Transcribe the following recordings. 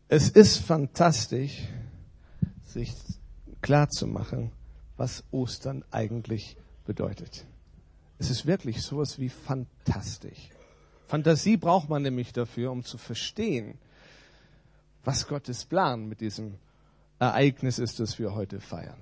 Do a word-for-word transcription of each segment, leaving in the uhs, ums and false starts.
Es ist fantastisch, sich klarzumachen, was Ostern eigentlich bedeutet. Es ist wirklich sowas wie fantastisch. Fantasie braucht man nämlich dafür, um zu verstehen, was Gottes Plan mit diesem Ereignis ist, das wir heute feiern.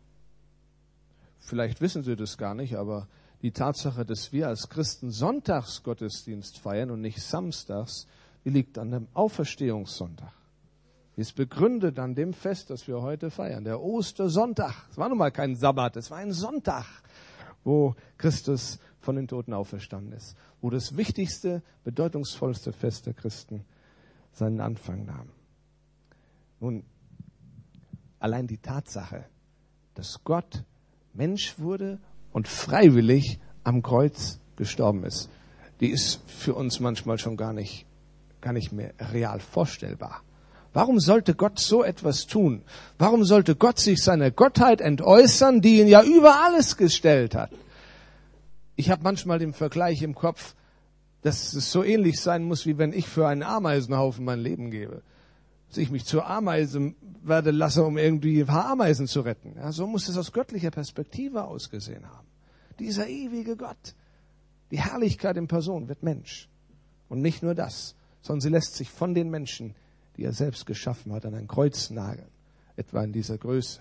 Vielleicht wissen Sie das gar nicht, aber die Tatsache, dass wir als Christen Sonntagsgottesdienst feiern und nicht samstags, die liegt an dem Auferstehungssonntag. Die ist begründet an dem Fest, das wir heute feiern, der Ostersonntag. Es war nun mal kein Sabbat, es war ein Sonntag, wo Christus von den Toten auferstanden ist, wo das wichtigste, bedeutungsvollste Fest der Christen seinen Anfang nahm. Nun, allein die Tatsache, dass Gott Mensch wurde und freiwillig am Kreuz gestorben ist, die ist für uns manchmal schon gar nicht, gar nicht mehr real vorstellbar. Warum sollte Gott so etwas tun? Warum sollte Gott sich seiner Gottheit entäußern, die ihn ja über alles gestellt hat? Ich habe manchmal den Vergleich im Kopf, dass es so ähnlich sein muss, wie wenn ich für einen Ameisenhaufen mein Leben gebe. Dass ich mich zur Ameise werde lasse, um irgendwie ein paar Ameisen zu retten. Ja, so muss es aus göttlicher Perspektive ausgesehen haben. Dieser ewige Gott, die Herrlichkeit in Person wird Mensch. Und nicht nur das, sondern sie lässt sich von den Menschen, die er selbst geschaffen hat, an ein Kreuz nageln, etwa in dieser Größe.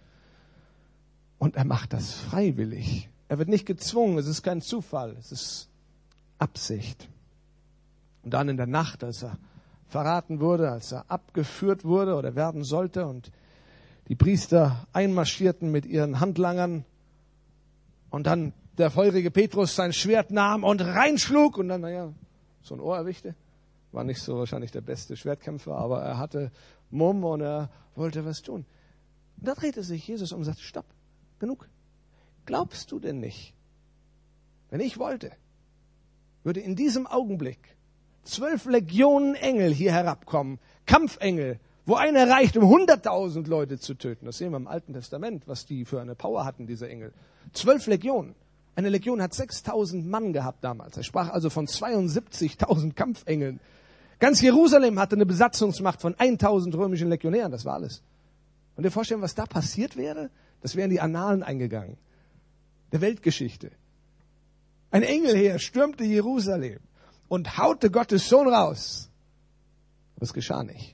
Und er macht das freiwillig. Er wird nicht gezwungen, es ist kein Zufall, es ist Absicht. Und dann in der Nacht, als er verraten wurde, als er abgeführt wurde oder werden sollte und die Priester einmarschierten mit ihren Handlangern und dann der feurige Petrus sein Schwert nahm und reinschlug und dann, naja, so ein Ohr erwischte. War nicht so wahrscheinlich der beste Schwertkämpfer, aber er hatte Mumm und er wollte was tun. Und da drehte sich Jesus um und sagte, stopp, genug. Glaubst du denn nicht, wenn ich wollte, würde in diesem Augenblick zwölf Legionen Engel hier herabkommen, Kampfengel, wo einer reicht, um hunderttausend Leute zu töten. Das sehen wir im Alten Testament, was die für eine Power hatten, diese Engel. Zwölf Legionen. Eine Legion hat sechstausend Mann gehabt damals. Er sprach also von zweiundsiebzigtausend Kampfengeln. Ganz Jerusalem hatte eine Besatzungsmacht von tausend römischen Legionären, das war alles. Und ihr vorstellen, was da passiert wäre? Das wäre in die Annalen eingegangen, der Weltgeschichte. Ein Engelheer stürmte Jerusalem und haute Gottes Sohn raus. Aber es geschah nicht,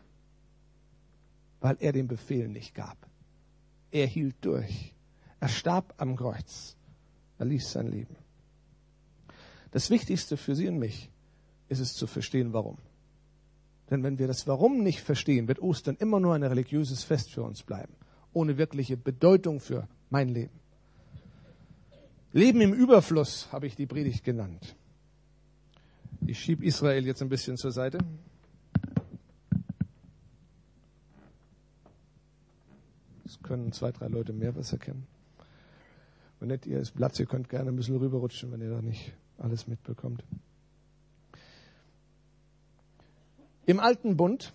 weil er den Befehl nicht gab. Er hielt durch. Er starb am Kreuz. Er ließ sein Leben. Das Wichtigste für Sie und mich ist es zu verstehen, warum. Denn wenn wir das Warum nicht verstehen, wird Ostern immer nur ein religiöses Fest für uns bleiben, ohne wirkliche Bedeutung für mein Leben. Leben im Überfluss habe ich die Predigt genannt. Ich schiebe Israel jetzt ein bisschen zur Seite. Es können zwei, drei Leute mehr was erkennen. Wenn nicht, ihr ist Platz, ihr könnt gerne ein bisschen rüberrutschen, wenn ihr da nicht alles mitbekommt. Im Alten Bund,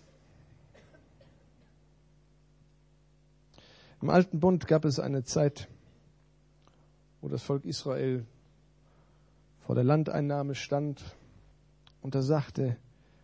im Alten Bund gab es eine Zeit, wo das Volk Israel vor der Landeinnahme stand und da sagte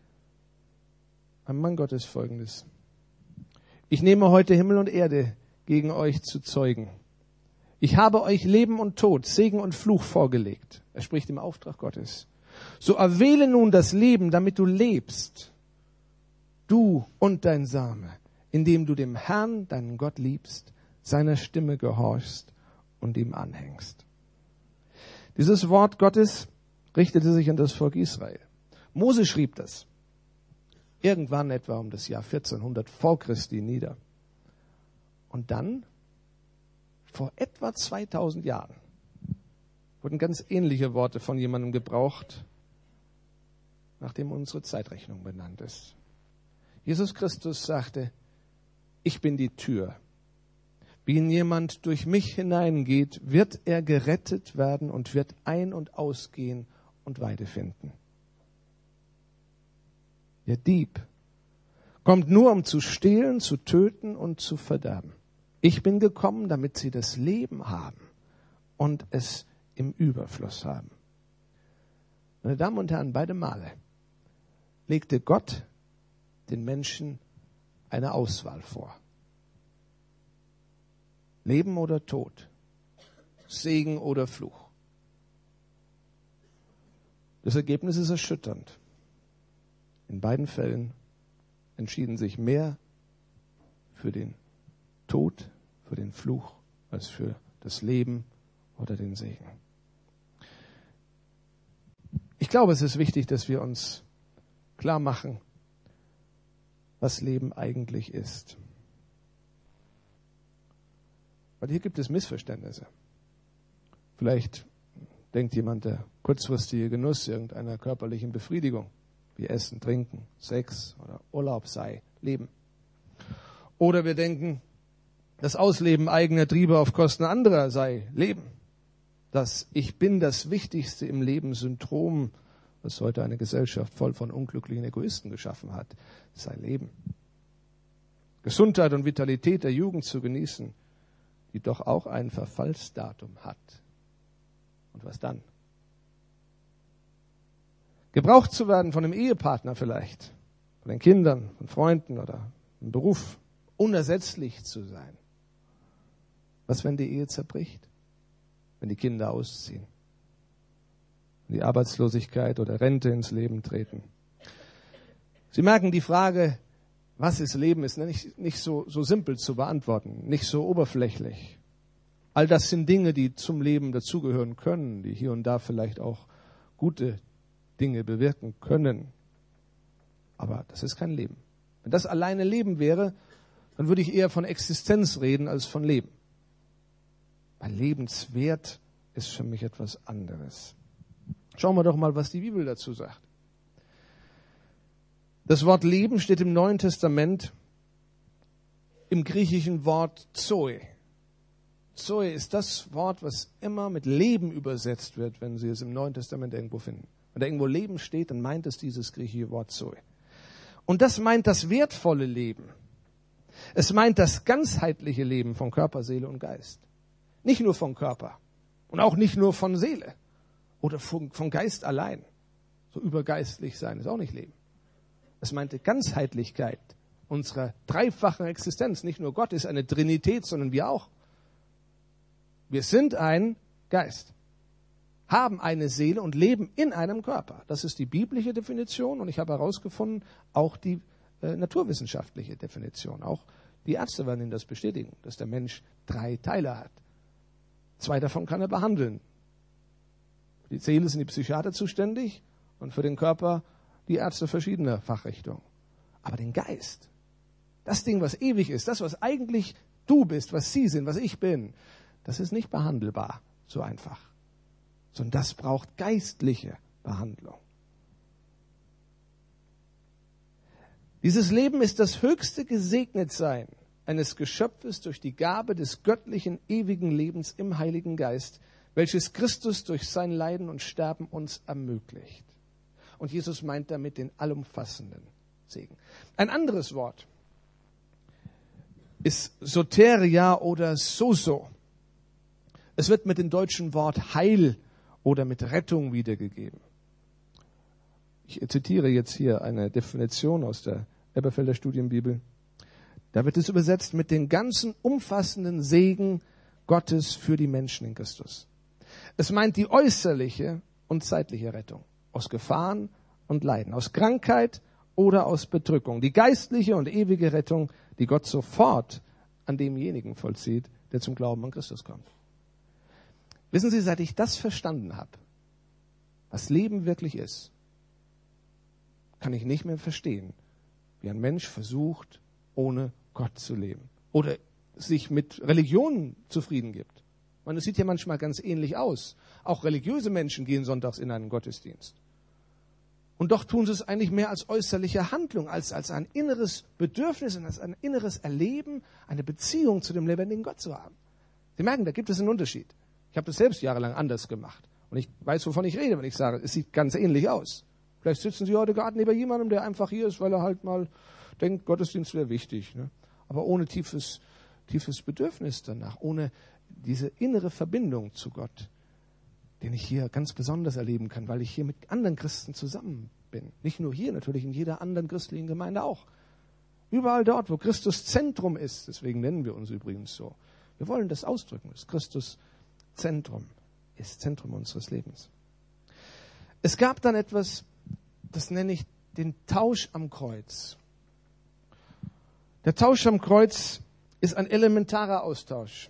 ein Mann Gottes Folgendes: Ich nehme heute Himmel und Erde gegen euch zu Zeugen. Ich habe euch Leben und Tod, Segen und Fluch vorgelegt. Er spricht im Auftrag Gottes. So erwähle nun das Leben, damit du lebst, du und dein Same, indem du dem Herrn, deinen Gott, liebst, seiner Stimme gehorchst und ihm anhängst. Dieses Wort Gottes richtete sich an das Volk Israel. Mose schrieb das irgendwann etwa um das Jahr vierzehnhundert vor Christi nieder. Und dann, vor etwa zweitausend Jahren, wurden ganz ähnliche Worte von jemandem gebraucht, nach dem unsere Zeitrechnung benannt ist. Jesus Christus sagte, ich bin die Tür. Wenn jemand durch mich hineingeht, wird er gerettet werden und wird ein- und ausgehen und Weide finden. Der Dieb kommt nur, um zu stehlen, zu töten und zu verderben. Ich bin gekommen, damit sie das Leben haben und es im Überfluss haben. Meine Damen und Herren, beide Male legte Gott den Menschen eine Auswahl vor. Leben oder Tod, Segen oder Fluch. Das Ergebnis ist erschütternd. In beiden Fällen entschieden sich mehr für den Tod, für den Fluch, als für das Leben oder den Segen. Ich glaube, es ist wichtig, dass wir uns klar machen, was Leben eigentlich ist. Weil hier gibt es Missverständnisse. Vielleicht denkt jemand, der kurzfristige Genuss irgendeiner körperlichen Befriedigung, wie Essen, Trinken, Sex oder Urlaub sei Leben. Oder wir denken, das Ausleben eigener Triebe auf Kosten anderer sei Leben. Das Ich bin das Wichtigste im Leben Syndrom, das heute eine Gesellschaft voll von unglücklichen Egoisten geschaffen hat, sei Leben. Gesundheit und Vitalität der Jugend zu genießen, die doch auch ein Verfallsdatum hat. Und was dann? Gebraucht zu werden von einem Ehepartner vielleicht, von den Kindern, von Freunden oder im Beruf, unersetzlich zu sein. Was, wenn die Ehe zerbricht? Wenn die Kinder ausziehen? Wenn die Arbeitslosigkeit oder Rente ins Leben treten? Sie merken, die Frage, was ist Leben, ist nicht, nicht so, so simpel zu beantworten, nicht so oberflächlich. All das sind Dinge, die zum Leben dazugehören können, die hier und da vielleicht auch gute Dinge bewirken können. Aber das ist kein Leben. Wenn das alleine Leben wäre, dann würde ich eher von Existenz reden als von Leben. Weil Lebenswert ist für mich etwas anderes. Schauen wir doch mal, was die Bibel dazu sagt. Das Wort Leben steht im Neuen Testament im griechischen Wort Zoe. Zoe ist das Wort, was immer mit Leben übersetzt wird, wenn Sie es im Neuen Testament irgendwo finden. Wenn da irgendwo Leben steht, dann meint es dieses griechische Wort Zoe. Und das meint das wertvolle Leben. Es meint das ganzheitliche Leben von Körper, Seele und Geist. Nicht nur von Körper und auch nicht nur von Seele oder von, von Geist allein. So übergeistlich sein ist auch nicht Leben. Es meinte Ganzheitlichkeit unserer dreifachen Existenz. Nicht nur Gott ist eine Trinität, sondern wir auch. Wir sind ein Geist, haben eine Seele und leben in einem Körper. Das ist die biblische Definition und ich habe herausgefunden, auch die äh, naturwissenschaftliche Definition. Auch die Ärzte werden Ihnen das bestätigen, dass der Mensch drei Teile hat. Zwei davon kann er behandeln. Für die Seele sind die Psychiater zuständig und für den Körper die Ärzte verschiedener Fachrichtungen. Aber den Geist, das Ding, was ewig ist, das, was eigentlich du bist, was Sie sind, was ich bin, das ist nicht behandelbar so einfach, sondern das braucht geistliche Behandlung. Dieses Leben ist das höchste Gesegnetsein eines Geschöpfes durch die Gabe des göttlichen, ewigen Lebens im Heiligen Geist, welches Christus durch sein Leiden und Sterben uns ermöglicht. Und Jesus meint damit den allumfassenden Segen. Ein anderes Wort ist Soteria oder Sozo. Es wird mit dem deutschen Wort Heil oder mit Rettung wiedergegeben. Ich zitiere jetzt hier eine Definition aus der Elberfelder Studienbibel. Da wird es übersetzt mit den ganzen umfassenden Segen Gottes für die Menschen in Christus. Es meint die äußerliche und zeitliche Rettung aus Gefahren und Leiden, aus Krankheit oder aus Bedrückung. Die geistliche und ewige Rettung, die Gott sofort an demjenigen vollzieht, der zum Glauben an Christus kommt. Wissen Sie, seit ich das verstanden habe, was Leben wirklich ist, kann ich nicht mehr verstehen, wie ein Mensch versucht, ohne Gott zu leben oder sich mit Religionen zufrieden gibt. Ich meine, das sieht ja manchmal ganz ähnlich aus. Auch religiöse Menschen gehen sonntags in einen Gottesdienst. Und doch tun sie es eigentlich mehr als äußerliche Handlung, als, als ein inneres Bedürfnis und als ein inneres Erleben, eine Beziehung zu dem lebendigen Gott zu haben. Sie merken, da gibt es einen Unterschied. Ich habe das selbst jahrelang anders gemacht. Und ich weiß, wovon ich rede, wenn ich sage, es sieht ganz ähnlich aus. Vielleicht sitzen Sie heute gerade neben jemandem, der einfach hier ist, weil er halt mal denkt, Gottesdienst wäre wichtig. Ne? Aber ohne tiefes, tiefes Bedürfnis danach, ohne diese innere Verbindung zu Gott, den ich hier ganz besonders erleben kann, weil ich hier mit anderen Christen zusammen bin. Nicht nur hier, natürlich in jeder anderen christlichen Gemeinde auch. Überall dort, wo Christus Zentrum ist, deswegen nennen wir uns übrigens so. Wir wollen das ausdrücken, dass Christus Zentrum ist, Zentrum unseres Lebens. Es gab dann etwas, das nenne ich den Tausch am Kreuz. Der Tausch am Kreuz ist ein elementarer Austausch.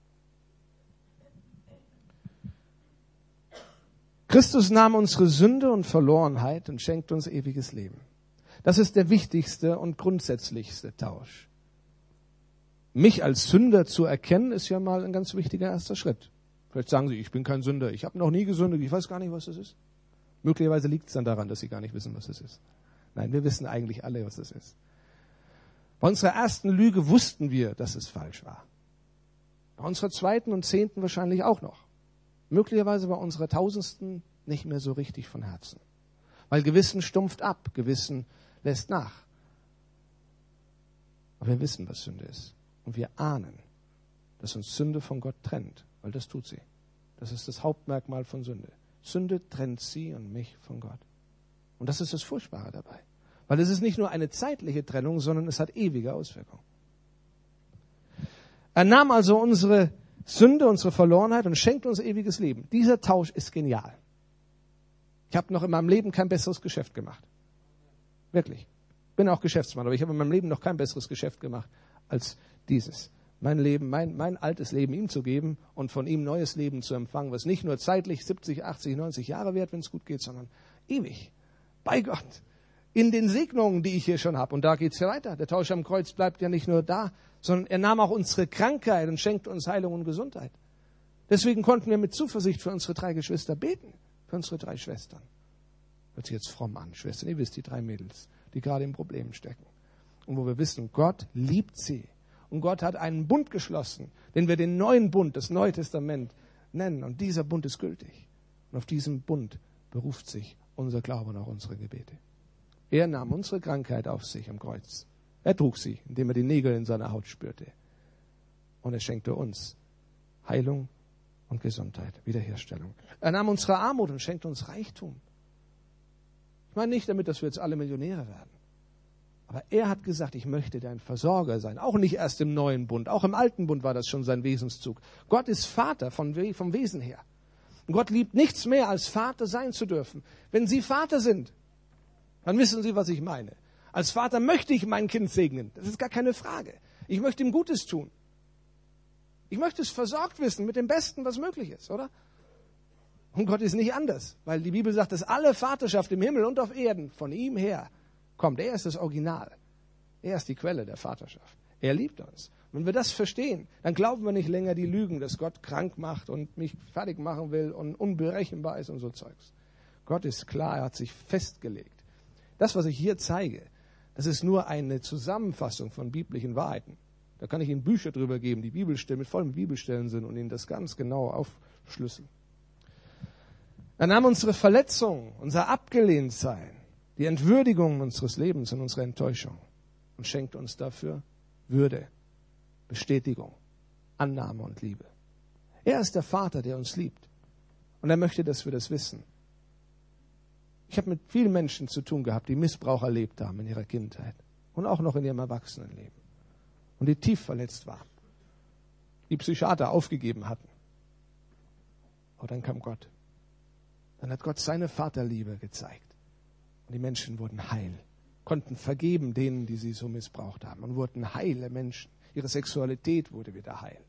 Christus nahm unsere Sünde und Verlorenheit und schenkt uns ewiges Leben. Das ist der wichtigste und grundsätzlichste Tausch. Mich als Sünder zu erkennen, ist ja mal ein ganz wichtiger erster Schritt. Vielleicht sagen Sie, ich bin kein Sünder, ich habe noch nie gesündigt, ich weiß gar nicht, was das ist. Möglicherweise liegt es dann daran, dass Sie gar nicht wissen, was es ist. Nein, wir wissen eigentlich alle, was es ist. Bei unserer ersten Lüge wussten wir, dass es falsch war. Bei unserer zweiten und zehnten wahrscheinlich auch noch. Möglicherweise bei unserer tausendsten nicht mehr so richtig von Herzen. Weil Gewissen stumpft ab, Gewissen lässt nach. Aber wir wissen, was Sünde ist. Und wir ahnen, dass uns Sünde von Gott trennt. Weil das tut sie. Das ist das Hauptmerkmal von Sünde. Sünde trennt sie und mich von Gott. Und das ist das Furchtbare dabei. Weil es ist nicht nur eine zeitliche Trennung, sondern es hat ewige Auswirkungen. Er nahm also unsere Sünde, unsere Verlorenheit und schenkt uns ewiges Leben. Dieser Tausch ist genial. Ich habe noch in meinem Leben kein besseres Geschäft gemacht. Wirklich. Bin auch Geschäftsmann, aber ich habe in meinem Leben noch kein besseres Geschäft gemacht als dieses. Mein Leben, mein, mein altes Leben ihm zu geben und von ihm neues Leben zu empfangen, was nicht nur zeitlich siebzig, achtzig, neunzig Jahre währt, wenn es gut geht, sondern ewig. Bei Gott. In den Segnungen, die ich hier schon habe. Und da geht's ja weiter. Der Tausch am Kreuz bleibt ja nicht nur da, sondern er nahm auch unsere Krankheit und schenkte uns Heilung und Gesundheit. Deswegen konnten wir mit Zuversicht für unsere drei Geschwister beten. Für unsere drei Schwestern. Hört sich jetzt fromm an, Schwestern. Ihr wisst, die drei Mädels, die gerade in Problemen stecken. Und wo wir wissen, Gott liebt sie. Und Gott hat einen Bund geschlossen, den wir den neuen Bund, das Neue Testament nennen. Und dieser Bund ist gültig. Und auf diesen Bund beruft sich unser Glaube und auch unsere Gebete. Er nahm unsere Krankheit auf sich am Kreuz. Er trug sie, indem er die Nägel in seiner Haut spürte. Und er schenkte uns Heilung und Gesundheit, Wiederherstellung. Er nahm unsere Armut und schenkte uns Reichtum. Ich meine nicht damit, dass wir jetzt alle Millionäre werden. Aber er hat gesagt, ich möchte dein Versorger sein. Auch nicht erst im neuen Bund. Auch im alten Bund war das schon sein Wesenszug. Gott ist Vater von, vom Wesen her. Und Gott liebt nichts mehr, als Vater sein zu dürfen. Wenn Sie Vater sind, dann wissen Sie, was ich meine. Als Vater möchte ich mein Kind segnen. Das ist gar keine Frage. Ich möchte ihm Gutes tun. Ich möchte es versorgt wissen mit dem Besten, was möglich ist, oder? Und Gott ist nicht anders, weil die Bibel sagt, dass alle Vaterschaft im Himmel und auf Erden von ihm her kommt. Er ist das Original. Er ist die Quelle der Vaterschaft. Er liebt uns. Wenn wir das verstehen, dann glauben wir nicht länger die Lügen, dass Gott krank macht und mich fertig machen will und unberechenbar ist und so Zeugs. Gott ist klar, er hat sich festgelegt. Das, was ich hier zeige, das ist nur eine Zusammenfassung von biblischen Wahrheiten. Da kann ich Ihnen Bücher drüber geben, die Bibelstellen mit vollen Bibelstellen sind und Ihnen das ganz genau aufschlüsseln. Er nahm unsere Verletzungen, unser Abgelehntsein, die Entwürdigung unseres Lebens und unsere Enttäuschung und schenkt uns dafür Würde, Bestätigung, Annahme und Liebe. Er ist der Vater, der uns liebt. Und er möchte, dass wir das wissen. Ich habe mit vielen Menschen zu tun gehabt, die Missbrauch erlebt haben in ihrer Kindheit und auch noch in ihrem Erwachsenenleben und die tief verletzt waren, die Psychiater aufgegeben hatten. Aber dann kam Gott. Dann hat Gott seine Vaterliebe gezeigt. Und die Menschen wurden heil, konnten vergeben denen, die sie so missbraucht haben und wurden heile Menschen. Ihre Sexualität wurde wieder heil.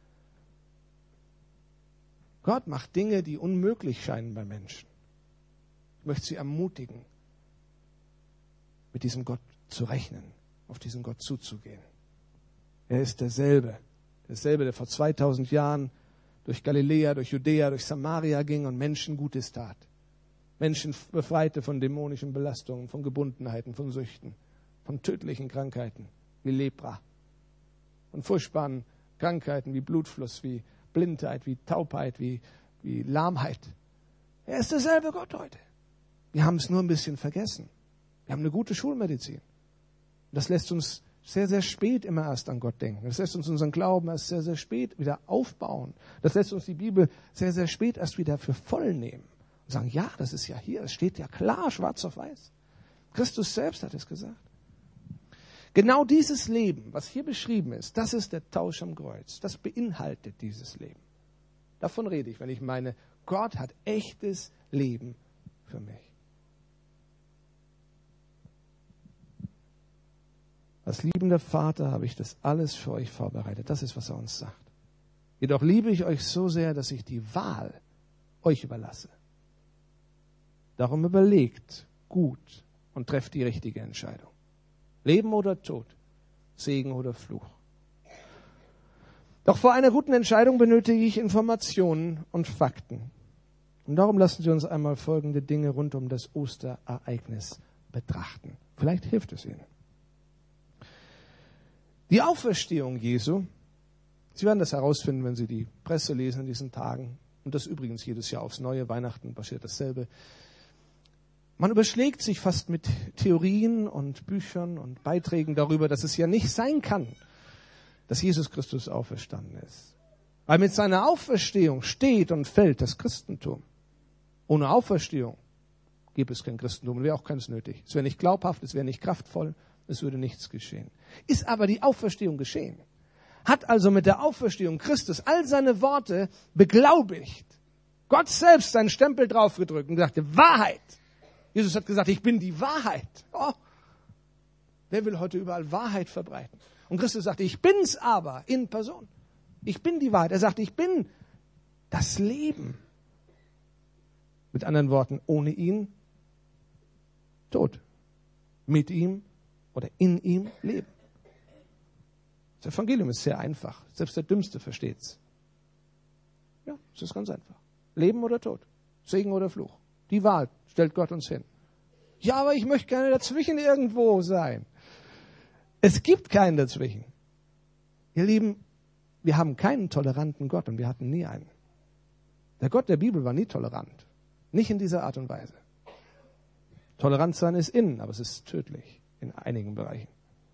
Gott macht Dinge, die unmöglich scheinen bei Menschen. Ich möchte Sie ermutigen, mit diesem Gott zu rechnen, auf diesen Gott zuzugehen. Er ist derselbe, derselbe, der vor zweitausend Jahren durch Galiläa, durch Judäa, durch Samaria ging und Menschen Gutes tat. Menschen befreite von dämonischen Belastungen, von Gebundenheiten, von Süchten, von tödlichen Krankheiten wie Lepra, von furchtbaren Krankheiten wie Blutfluss, wie Blindheit, wie Taubheit, wie, wie Lahmheit. Er ist derselbe Gott heute. Wir haben es nur ein bisschen vergessen. Wir haben eine gute Schulmedizin. Das lässt uns sehr, sehr spät immer erst an Gott denken. Das lässt uns unseren Glauben erst sehr, sehr spät wieder aufbauen. Das lässt uns die Bibel sehr, sehr spät erst wieder für voll nehmen. Und sagen, ja, das ist ja hier, es steht ja klar, schwarz auf weiß. Christus selbst hat es gesagt. Genau dieses Leben, was hier beschrieben ist, das ist der Tausch am Kreuz. Das beinhaltet dieses Leben. Davon rede ich, wenn ich meine, Gott hat echtes Leben für mich. Als liebender Vater habe ich das alles für euch vorbereitet. Das ist, was er uns sagt. Jedoch liebe ich euch so sehr, dass ich die Wahl euch überlasse. Darum überlegt gut und trefft die richtige Entscheidung. Leben oder Tod, Segen oder Fluch. Doch vor einer guten Entscheidung benötige ich Informationen und Fakten. Und darum lassen Sie uns einmal folgende Dinge rund um das Osterereignis betrachten. Vielleicht hilft es Ihnen. Die Auferstehung Jesu, Sie werden das herausfinden, wenn Sie die Presse lesen in diesen Tagen. Und das übrigens jedes Jahr aufs Neue. Weihnachten passiert dasselbe. Man überschlägt sich fast mit Theorien und Büchern und Beiträgen darüber, dass es ja nicht sein kann, dass Jesus Christus auferstanden ist. Weil mit seiner Auferstehung steht und fällt das Christentum. Ohne Auferstehung gäbe es kein Christentum und wäre auch keins nötig. Es wäre nicht glaubhaft, es wäre nicht kraftvoll, es würde nichts geschehen. Ist aber die Auferstehung geschehen. Hat also mit der Auferstehung Christus all seine Worte beglaubigt. Gott selbst seinen Stempel draufgedrückt und sagte, Wahrheit. Jesus hat gesagt, ich bin die Wahrheit. Oh, wer will heute überall Wahrheit verbreiten? Und Christus sagte, ich bin's aber in Person. Ich bin die Wahrheit. Er sagte, ich bin das Leben. Mit anderen Worten, ohne ihn tot. Mit ihm oder in ihm leben. Das Evangelium ist sehr einfach. Selbst der Dümmste versteht's. Ja, es ist ganz einfach. Leben oder Tod. Segen oder Fluch. Die Wahl stellt Gott uns hin. Ja, aber ich möchte gerne dazwischen irgendwo sein. Es gibt keinen dazwischen. Ihr Lieben, wir haben keinen toleranten Gott und wir hatten nie einen. Der Gott der Bibel war nie tolerant. Nicht in dieser Art und Weise. Tolerant sein ist innen, aber es ist tödlich in einigen Bereichen.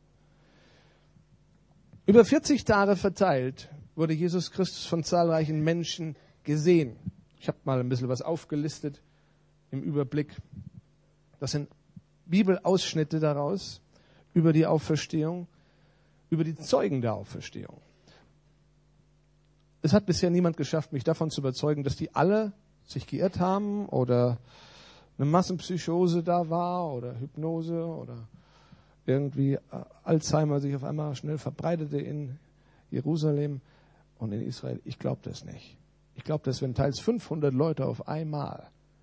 Über vierzig Tage verteilt wurde Jesus Christus von zahlreichen Menschen gesehen. Ich habe mal ein bisschen was aufgelistet im Überblick. Das sind Bibelausschnitte daraus über die Auferstehung, über die Zeugen der Auferstehung. Es hat bisher niemand geschafft, mich davon zu überzeugen, dass die alle sich geirrt haben oder eine Massenpsychose da war oder Hypnose oder irgendwie Alzheimer sich auf einmal schnell verbreitete in Jerusalem und in Israel. Ich glaube das nicht. Ich glaube, dass wenn teils fünfhundert Leute auf einmal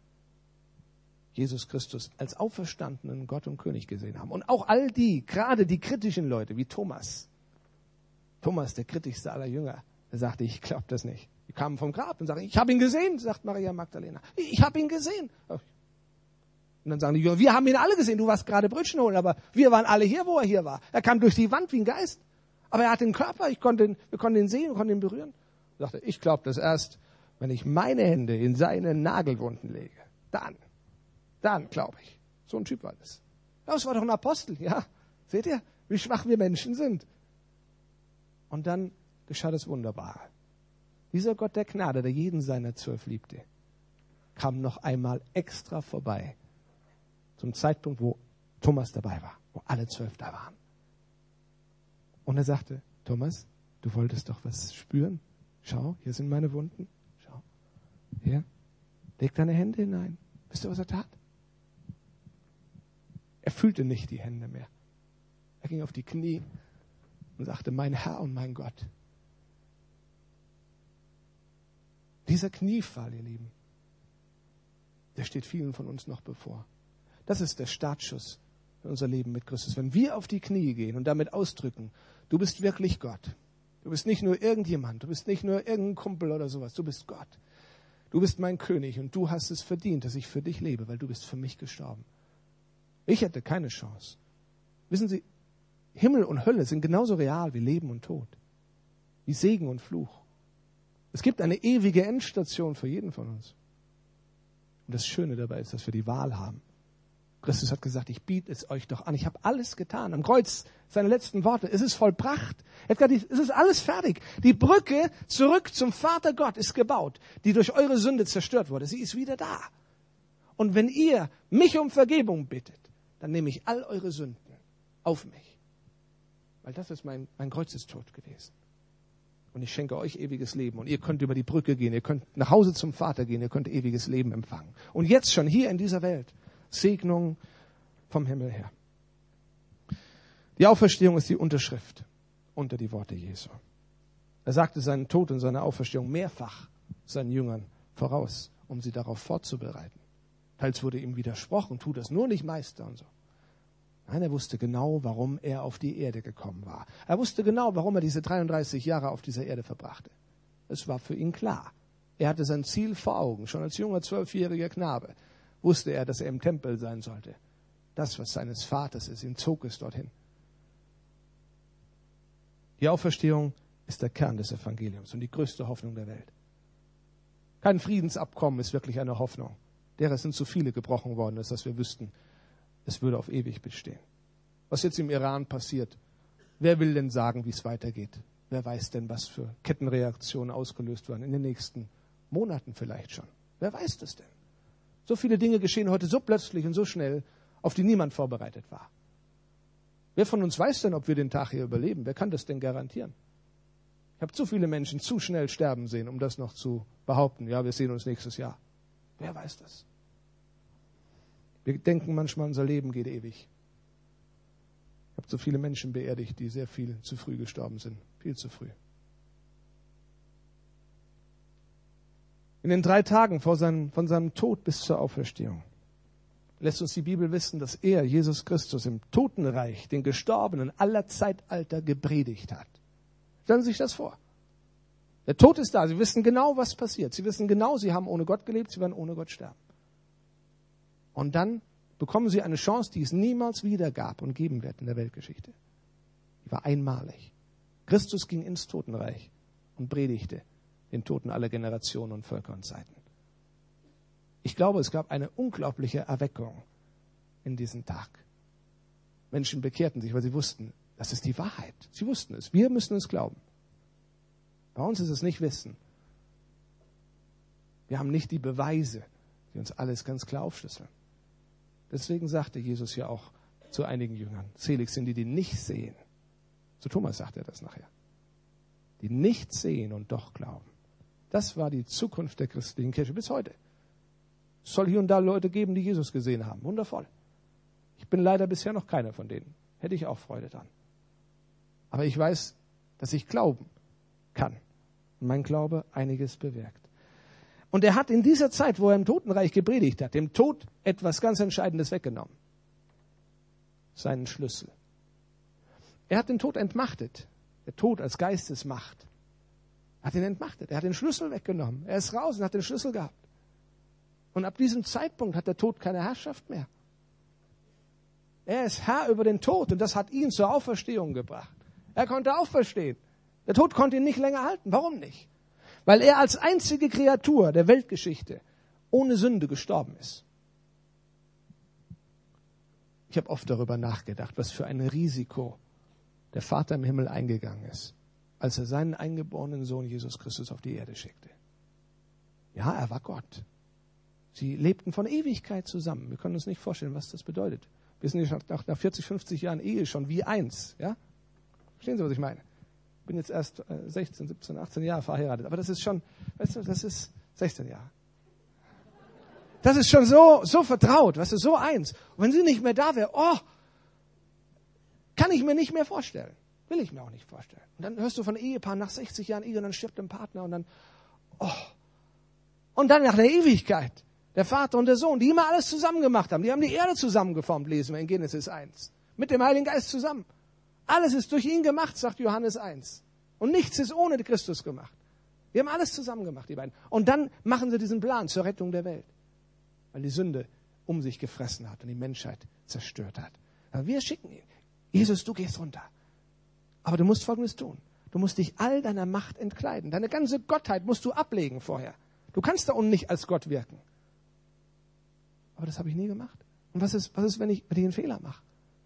Jesus Christus als auferstandenen Gott und König gesehen haben. Und auch all die, gerade die kritischen Leute, wie Thomas. Thomas, der kritischste aller Jünger, der sagte, ich glaube das nicht. Die kamen vom Grab und sagten, ich habe ihn gesehen, sagt Maria Magdalena. Ich habe ihn gesehen. Und dann sagen die Jünger, wir haben ihn alle gesehen, du warst gerade Brötchen holen, aber wir waren alle hier, wo er hier war. Er kam durch die Wand wie ein Geist. Aber er hat den Körper, ich konnte ihn, wir konnten ihn sehen, wir konnten ihn berühren. Er sagte, ich glaube das erst, wenn ich meine Hände in seine Nagelwunden lege. Dann. Dann glaube ich. So ein Typ war das. Das war doch ein Apostel, ja. Seht ihr, wie schwach wir Menschen sind? Und dann geschah das Wunderbare. Dieser Gott der Gnade, der jeden seiner zwölf liebte, kam noch einmal extra vorbei. Zum Zeitpunkt, wo Thomas dabei war, wo alle zwölf da waren. Und er sagte, Thomas, du wolltest doch was spüren? Schau, hier sind meine Wunden. Schau. Hier, leg deine Hände hinein. Wisst ihr, was er tat? Er fühlte nicht die Hände mehr. Er ging auf die Knie und sagte, mein Herr und mein Gott. Dieser Kniefall, ihr Lieben, der steht vielen von uns noch bevor. Das ist der Startschuss für unser Leben mit Christus. Wenn wir auf die Knie gehen und damit ausdrücken, du bist wirklich Gott. Du bist nicht nur irgendjemand, du bist nicht nur irgendein Kumpel oder sowas, du bist Gott. Du bist mein König und du hast es verdient, dass ich für dich lebe, weil du bist für mich gestorben. Ich hätte keine Chance. Wissen Sie, Himmel und Hölle sind genauso real wie Leben und Tod, wie Segen und Fluch. Es gibt eine ewige Endstation für jeden von uns. Und das Schöne dabei ist, dass wir die Wahl haben. Christus hat gesagt, ich biete es euch doch an. Ich habe alles getan. Am Kreuz, seine letzten Worte, es ist vollbracht. Es ist alles fertig. Die Brücke zurück zum Vater Gott ist gebaut, die durch eure Sünde zerstört wurde. Sie ist wieder da. Und wenn ihr mich um Vergebung bittet, dann nehme ich all eure Sünden auf mich. Weil das ist mein, mein Kreuzestod gewesen. Und ich schenke euch ewiges Leben. Und ihr könnt über die Brücke gehen, ihr könnt nach Hause zum Vater gehen, ihr könnt ewiges Leben empfangen. Und jetzt schon hier in dieser Welt, Segnung vom Himmel her. Die Auferstehung ist die Unterschrift unter die Worte Jesu. Er sagte seinen Tod und seine Auferstehung mehrfach seinen Jüngern voraus, um sie darauf vorzubereiten. Teils wurde ihm widersprochen, tu das nur nicht, Meister und so. Nein, er wusste genau, warum er auf die Erde gekommen war. Er wusste genau, warum er diese dreiunddreißig Jahre auf dieser Erde verbrachte. Es war für ihn klar. Er hatte sein Ziel vor Augen. Schon als junger, zwölfjähriger Knabe wusste er, dass er im Tempel sein sollte. Das, was seines Vaters ist, ihn zog es dorthin. Die Auferstehung ist der Kern des Evangeliums und die größte Hoffnung der Welt. Kein Friedensabkommen ist wirklich eine Hoffnung. Derer sind zu viele gebrochen worden, als dass wir wüssten, es würde auf ewig bestehen. Was jetzt im Iran passiert, wer will denn sagen, wie es weitergeht? Wer weiß denn, was für Kettenreaktionen ausgelöst werden in den nächsten Monaten vielleicht schon? Wer weiß das denn? So viele Dinge geschehen heute so plötzlich und so schnell, auf die niemand vorbereitet war. Wer von uns weiß denn, ob wir den Tag hier überleben? Wer kann das denn garantieren? Ich habe zu viele Menschen zu schnell sterben sehen, um das noch zu behaupten. Ja, wir sehen uns nächstes Jahr. Wer weiß das? Wir denken manchmal, unser Leben geht ewig. Ich habe so viele Menschen beerdigt, die sehr viel zu früh gestorben sind. Viel zu früh. In den drei Tagen vor seinem, von seinem Tod bis zur Auferstehung lässt uns die Bibel wissen, dass er, Jesus Christus, im Totenreich den Gestorbenen aller Zeitalter gepredigt hat. Stellen Sie sich das vor. Der Tod ist da. Sie wissen genau, was passiert. Sie wissen genau, Sie haben ohne Gott gelebt, Sie werden ohne Gott sterben. Und dann bekommen Sie eine Chance, die es niemals wieder gab und geben wird in der Weltgeschichte. Die war einmalig. Christus ging ins Totenreich und predigte den Toten aller Generationen und Völker und Zeiten. Ich glaube, es gab eine unglaubliche Erweckung in diesem Tag. Menschen bekehrten sich, weil sie wussten, das ist die Wahrheit. Sie wussten es. Wir müssen es glauben. Bei uns ist es nicht Wissen. Wir haben nicht die Beweise, die uns alles ganz klar aufschlüsseln. Deswegen sagte Jesus ja auch zu einigen Jüngern, selig sind die, die nicht sehen. Zu Thomas sagt er das nachher. Die nicht sehen und doch glauben. Das war die Zukunft der christlichen Kirche bis heute. Es soll hier und da Leute geben, die Jesus gesehen haben. Wundervoll. Ich bin leider bisher noch keiner von denen. Hätte ich auch Freude dran. Aber ich weiß, dass ich glauben kann. Und mein Glaube einiges bewirkt. Und er hat in dieser Zeit, wo er im Totenreich gepredigt hat, dem Tod etwas ganz Entscheidendes weggenommen. Seinen Schlüssel. Er hat den Tod entmachtet. Der Tod als Geistesmacht. Er hat ihn entmachtet. Er hat den Schlüssel weggenommen. Er ist raus und hat den Schlüssel gehabt. Und ab diesem Zeitpunkt hat der Tod keine Herrschaft mehr. Er ist Herr über den Tod und das hat ihn zur Auferstehung gebracht. Er konnte auferstehen. Der Tod konnte ihn nicht länger halten. Warum nicht? Weil er als einzige Kreatur der Weltgeschichte ohne Sünde gestorben ist. Ich habe oft darüber nachgedacht, was für ein Risiko der Vater im Himmel eingegangen ist, als er seinen eingeborenen Sohn Jesus Christus auf die Erde schickte. Ja, er war Gott. Sie lebten von Ewigkeit zusammen. Wir können uns nicht vorstellen, was das bedeutet. Wir sind ja nach, nach vierzig, fünfzig Jahren Ehe schon wie eins. Ja? Verstehen Sie, was ich meine? Ich bin jetzt erst sechzehn, siebzehn, achtzehn Jahre verheiratet. Aber das ist schon, weißt du, das ist sechzehn Jahre. Das ist schon so, so vertraut, weißt du, so eins. Und wenn sie nicht mehr da wäre, oh, kann ich mir nicht mehr vorstellen. Will ich mir auch nicht vorstellen. Und dann hörst du von Ehepaaren nach sechzig Jahren Ehe und dann stirbt ein Partner und dann, oh. Und dann nach der Ewigkeit. Der Vater und der Sohn, die immer alles zusammen gemacht haben. Die haben die Erde zusammengeformt, lesen wir in Genesis eins. Mit dem Heiligen Geist zusammen. Alles ist durch ihn gemacht, sagt Johannes eins. Und nichts ist ohne Christus gemacht. Die haben alles zusammen gemacht, die beiden. Und dann machen sie diesen Plan zur Rettung der Welt. Weil die Sünde um sich gefressen hat und die Menschheit zerstört hat. Aber wir schicken ihn. Jesus, du gehst runter. Aber du musst Folgendes tun. Du musst dich all deiner Macht entkleiden. Deine ganze Gottheit musst du ablegen vorher. Du kannst da unten nicht als Gott wirken. Aber das habe ich nie gemacht. Und was ist, was ist, wenn ich, wenn ich einen Fehler mache?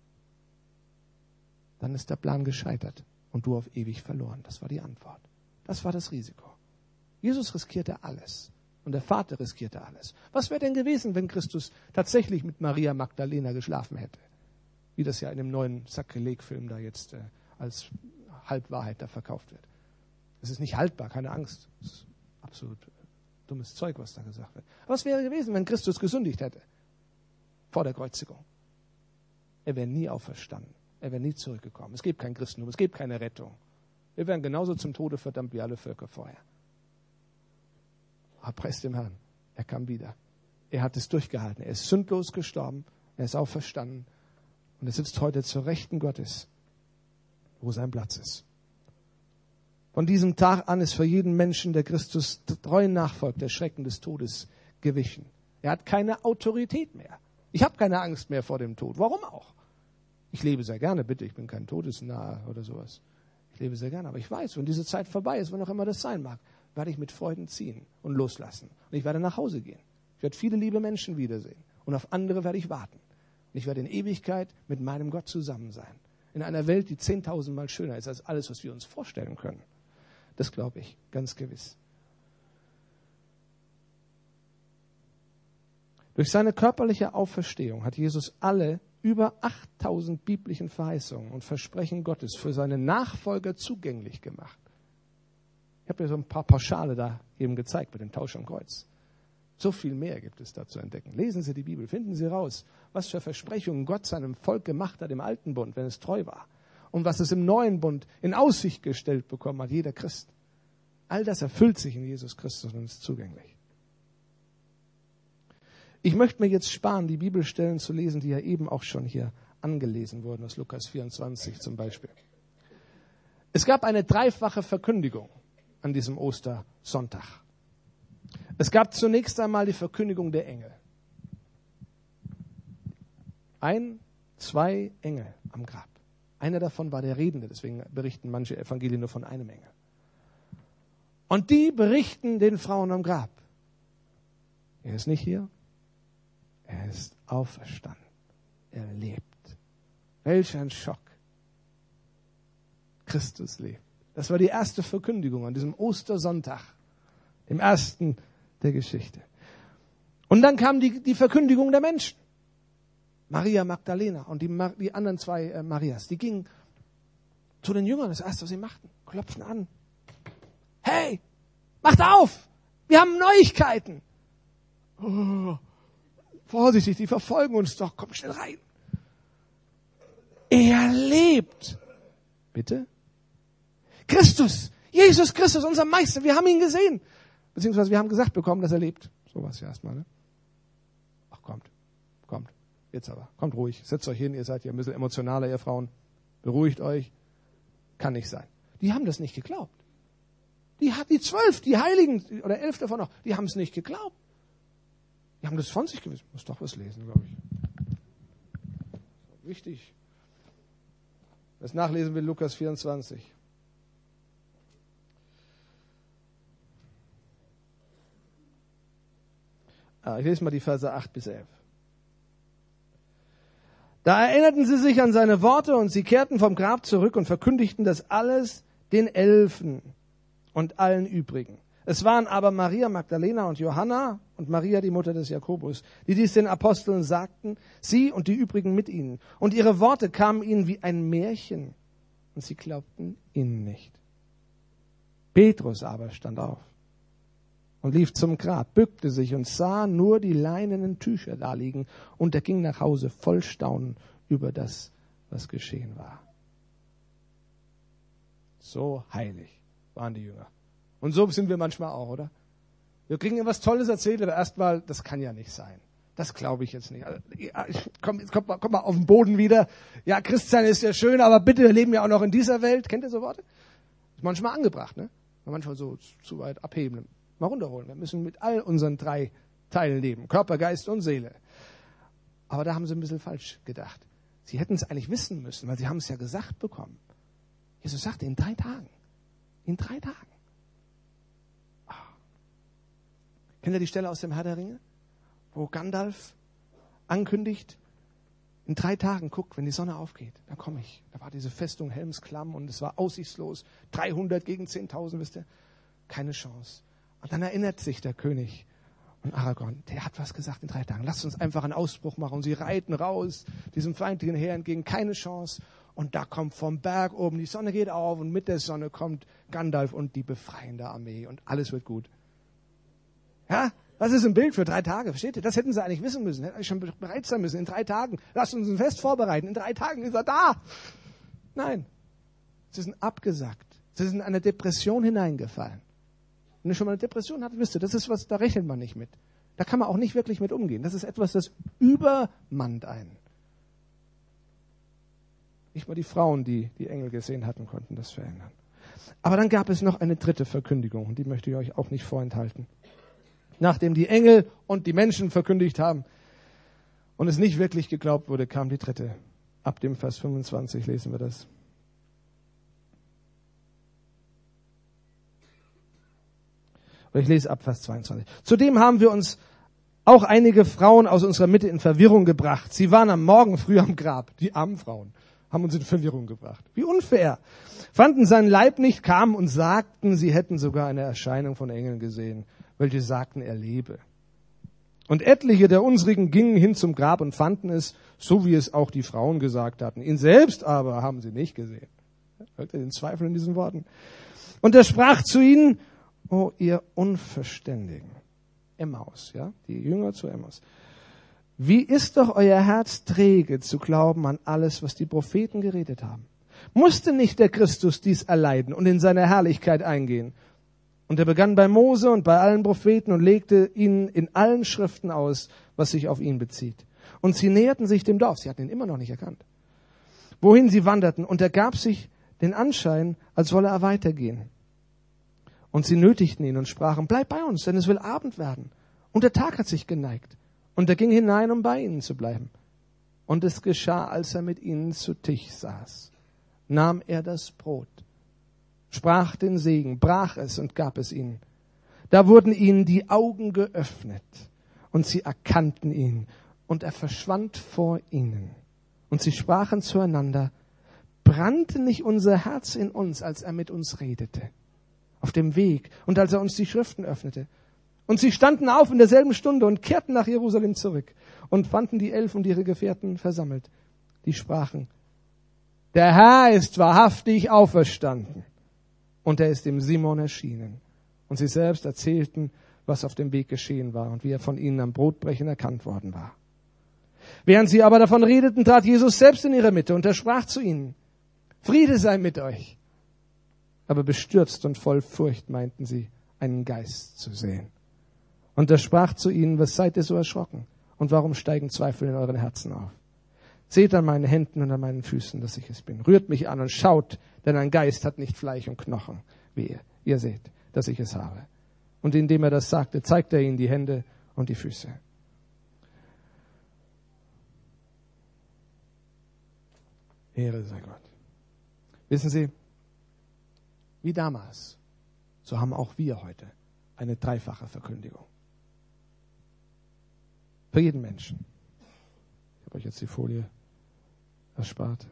Dann ist der Plan gescheitert und du auf ewig verloren. Das war die Antwort. Das war das Risiko. Jesus riskierte alles und der Vater riskierte alles. Was wäre denn gewesen, wenn Christus tatsächlich mit Maria Magdalena geschlafen hätte? Wie das ja in dem neuen Sakrileg-Film da jetzt äh, als Halbwahrheit da verkauft wird. Es ist nicht haltbar, keine Angst. Es ist absolut dummes Zeug, was da gesagt wird. Aber was wäre gewesen, wenn Christus gesündigt hätte? Vor der Kreuzigung. Er wäre nie auferstanden. Er wäre nie zurückgekommen. Es gibt kein Christentum, es gibt keine Rettung. Wir wären genauso zum Tode verdammt wie alle Völker vorher. Aber preis dem Herrn, er kam wieder. Er hat es durchgehalten. Er ist sündlos gestorben, er ist auferstanden und er sitzt heute zur Rechten Gottes, wo sein Platz ist. Von diesem Tag an ist für jeden Menschen, der Christus treu nachfolgt, der Schrecken des Todes gewichen. Er hat keine Autorität mehr. Ich habe keine Angst mehr vor dem Tod. Warum auch? Ich lebe sehr gerne, bitte, ich bin kein Todesnahe oder sowas. Ich lebe sehr gerne, aber ich weiß, wenn diese Zeit vorbei ist, wann auch immer das sein mag, werde ich mit Freuden ziehen und loslassen. Und ich werde nach Hause gehen. Ich werde viele liebe Menschen wiedersehen. Und auf andere werde ich warten. Und ich werde in Ewigkeit mit meinem Gott zusammen sein. In einer Welt, die zehntausendmal schöner ist als alles, was wir uns vorstellen können. Das glaube ich, ganz gewiss. Durch seine körperliche Auferstehung hat Jesus alle über achttausend biblischen Verheißungen und Versprechen Gottes für seine Nachfolger zugänglich gemacht. Ich habe dir so ein paar Pauschale da eben gezeigt mit dem Tausch am Kreuz. So viel mehr gibt es da zu entdecken. Lesen Sie die Bibel, finden Sie raus, was für Versprechungen Gott seinem Volk gemacht hat im Alten Bund, wenn es treu war. Und was es im Neuen Bund in Aussicht gestellt bekommen hat, jeder Christ. All das erfüllt sich in Jesus Christus und ist zugänglich. Ich möchte mir jetzt sparen, die Bibelstellen zu lesen, die ja eben auch schon hier angelesen wurden, aus Lukas vierundzwanzig zum Beispiel. Es gab eine dreifache Verkündigung an diesem Ostersonntag. Es gab zunächst einmal die Verkündigung der Engel. Ein, zwei Engel am Grab. Einer davon war der Redende, deswegen berichten manche Evangelien nur von einem Engel. Und die berichten den Frauen am Grab. Er ist nicht hier. Er ist auferstanden. Er lebt. Welch ein Schock. Christus lebt. Das war die erste Verkündigung an diesem Ostersonntag, dem ersten der Geschichte. Und dann kam die, die Verkündigung der Menschen. Maria Magdalena und die, die anderen zwei äh, Marias, die gingen zu den Jüngern, das erste, was sie machten, klopfen an. Hey, macht auf! Wir haben Neuigkeiten! Oh, vorsichtig, die verfolgen uns doch, komm schnell rein. Er lebt. Bitte? Christus, Jesus Christus, unser Meister, wir haben ihn gesehen. Beziehungsweise wir haben gesagt bekommen, dass er lebt. So war es ja erstmal, ne? Ach, kommt, kommt. Jetzt aber, kommt ruhig, setzt euch hin, ihr seid ja ein bisschen emotionaler, ihr Frauen. Beruhigt euch. Kann nicht sein. Die haben das nicht geglaubt. Die, die zwölf, die Heiligen, oder elf davon noch, die haben es nicht geglaubt. Die haben das von sich gewiss. Muss doch was lesen, glaube ich. Wichtig. Das nachlesen will Lukas vierundzwanzig. Ah, ich lese mal die Verse acht bis elf. Da erinnerten sie sich an seine Worte und sie kehrten vom Grab zurück und verkündigten das alles den Elfen und allen übrigen. Es waren aber Maria Magdalena und Johanna und Maria, die Mutter des Jakobus, die dies den Aposteln sagten, sie und die übrigen mit ihnen. Und ihre Worte kamen ihnen wie ein Märchen und sie glaubten ihnen nicht. Petrus aber stand auf und lief zum Grab, bückte sich und sah nur die leinenen Tücher da liegen und er ging nach Hause voll Staunen über das, was geschehen war. So heilig waren die Jünger. Und so sind wir manchmal auch, oder? Wir kriegen etwas Tolles erzählt, aber erstmal, das kann ja nicht sein. Das glaube ich jetzt nicht. Also, ja, komm, jetzt kommt mal, komm mal auf den Boden wieder. Ja, Christsein ist ja schön, aber bitte, wir leben ja auch noch in dieser Welt. Kennt ihr so Worte? Ist manchmal angebracht, ne? Manchmal so zu weit abheben. Mal runterholen. Wir müssen mit all unseren drei Teilen leben. Körper, Geist und Seele. Aber da haben sie ein bisschen falsch gedacht. Sie hätten es eigentlich wissen müssen, weil sie haben es ja gesagt bekommen. Jesus sagte, in drei Tagen. In drei Tagen. Oh. Kennt ihr die Stelle aus dem Herr der Ringe? Wo Gandalf ankündigt, in drei Tagen, guck, wenn die Sonne aufgeht, dann komme ich. Da war diese Festung Helmsklamm und es war aussichtslos. dreihundert gegen zehntausend, wisst ihr? Keine Chance. Und dann erinnert sich der König und Aragorn, der hat was gesagt in drei Tagen. Lasst uns einfach einen Ausbruch machen. Und sie reiten raus, diesem feindlichen Heer entgegen, keine Chance. Und da kommt vom Berg oben, die Sonne geht auf und mit der Sonne kommt Gandalf und die befreiende Armee und alles wird gut. Ja, das ist ein Bild für drei Tage, versteht ihr? Das hätten sie eigentlich wissen müssen, hätten eigentlich schon bereit sein müssen. In drei Tagen, lasst uns ein Fest vorbereiten, in drei Tagen ist er da. Nein, sie sind abgesackt. Sie sind in eine Depression hineingefallen. Wenn ihr schon mal eine Depression hattet, wisst ihr, das ist was, da rechnet man nicht mit. Da kann man auch nicht wirklich mit umgehen. Das ist etwas, das übermannt einen. Nicht mal die Frauen, die die Engel gesehen hatten, konnten das verändern. Aber dann gab es noch eine dritte Verkündigung, und die möchte ich euch auch nicht vorenthalten. Nachdem die Engel und die Menschen verkündigt haben und es nicht wirklich geglaubt wurde, kam die dritte. Ab dem Vers fünfundzwanzig lesen wir das. Ich lese ab Vers zweiundzwanzig. Zudem haben wir uns auch einige Frauen aus unserer Mitte in Verwirrung gebracht. Sie waren am Morgen früh am Grab, die armen Frauen, haben uns in Verwirrung gebracht. Wie unfair. Fanden seinen Leib nicht, kamen und sagten, sie hätten sogar eine Erscheinung von Engeln gesehen, welche sagten, er lebe. Und etliche der unsrigen gingen hin zum Grab und fanden es, so wie es auch die Frauen gesagt hatten. Ihn selbst aber haben sie nicht gesehen. Hört ihr den Zweifel in diesen Worten? Und er sprach zu ihnen, oh, ihr Unverständigen. Emmaus, ja, die Jünger zu Emmaus. Wie ist doch euer Herz träge zu glauben an alles, was die Propheten geredet haben? Musste nicht der Christus dies erleiden und in seine Herrlichkeit eingehen? Und er begann bei Mose und bei allen Propheten und legte ihnen in allen Schriften aus, was sich auf ihn bezieht. Und sie näherten sich dem Dorf. Sie hatten ihn immer noch nicht erkannt. Wohin sie wanderten. Und er gab sich den Anschein, als wolle er weitergehen. Und sie nötigten ihn und sprachen, bleib bei uns, denn es will Abend werden. Und der Tag hat sich geneigt. Und er ging hinein, um bei ihnen zu bleiben. Und es geschah, als er mit ihnen zu Tisch saß, nahm er das Brot, sprach den Segen, brach es und gab es ihnen. Da wurden ihnen die Augen geöffnet und sie erkannten ihn und er verschwand vor ihnen. Und sie sprachen zueinander, brannte nicht unser Herz in uns, als er mit uns redete, auf dem Weg und als er uns die Schriften öffnete. Und sie standen auf in derselben Stunde und kehrten nach Jerusalem zurück und fanden die Elf und ihre Gefährten versammelt. Die sprachen, der Herr ist wahrhaftig auferstanden und er ist dem Simon erschienen. Und sie selbst erzählten, was auf dem Weg geschehen war und wie er von ihnen am Brotbrechen erkannt worden war. Während sie aber davon redeten, trat Jesus selbst in ihre Mitte und er sprach zu ihnen, Friede sei mit euch. Aber bestürzt und voll Furcht meinten sie, einen Geist zu sehen. Und er sprach zu ihnen, was seid ihr so erschrocken? Und warum steigen Zweifel in euren Herzen auf? Seht an meinen Händen und an meinen Füßen, dass ich es bin. Rührt mich an und schaut, denn ein Geist hat nicht Fleisch und Knochen, wie ihr. Ihr seht, dass ich es habe. Und indem er das sagte, zeigte er ihnen die Hände und die Füße. Ehre sei Gott. Wissen Sie, wie damals, so haben auch wir heute eine dreifache Verkündigung. Für jeden Menschen. Ich habe euch jetzt die Folie erspart.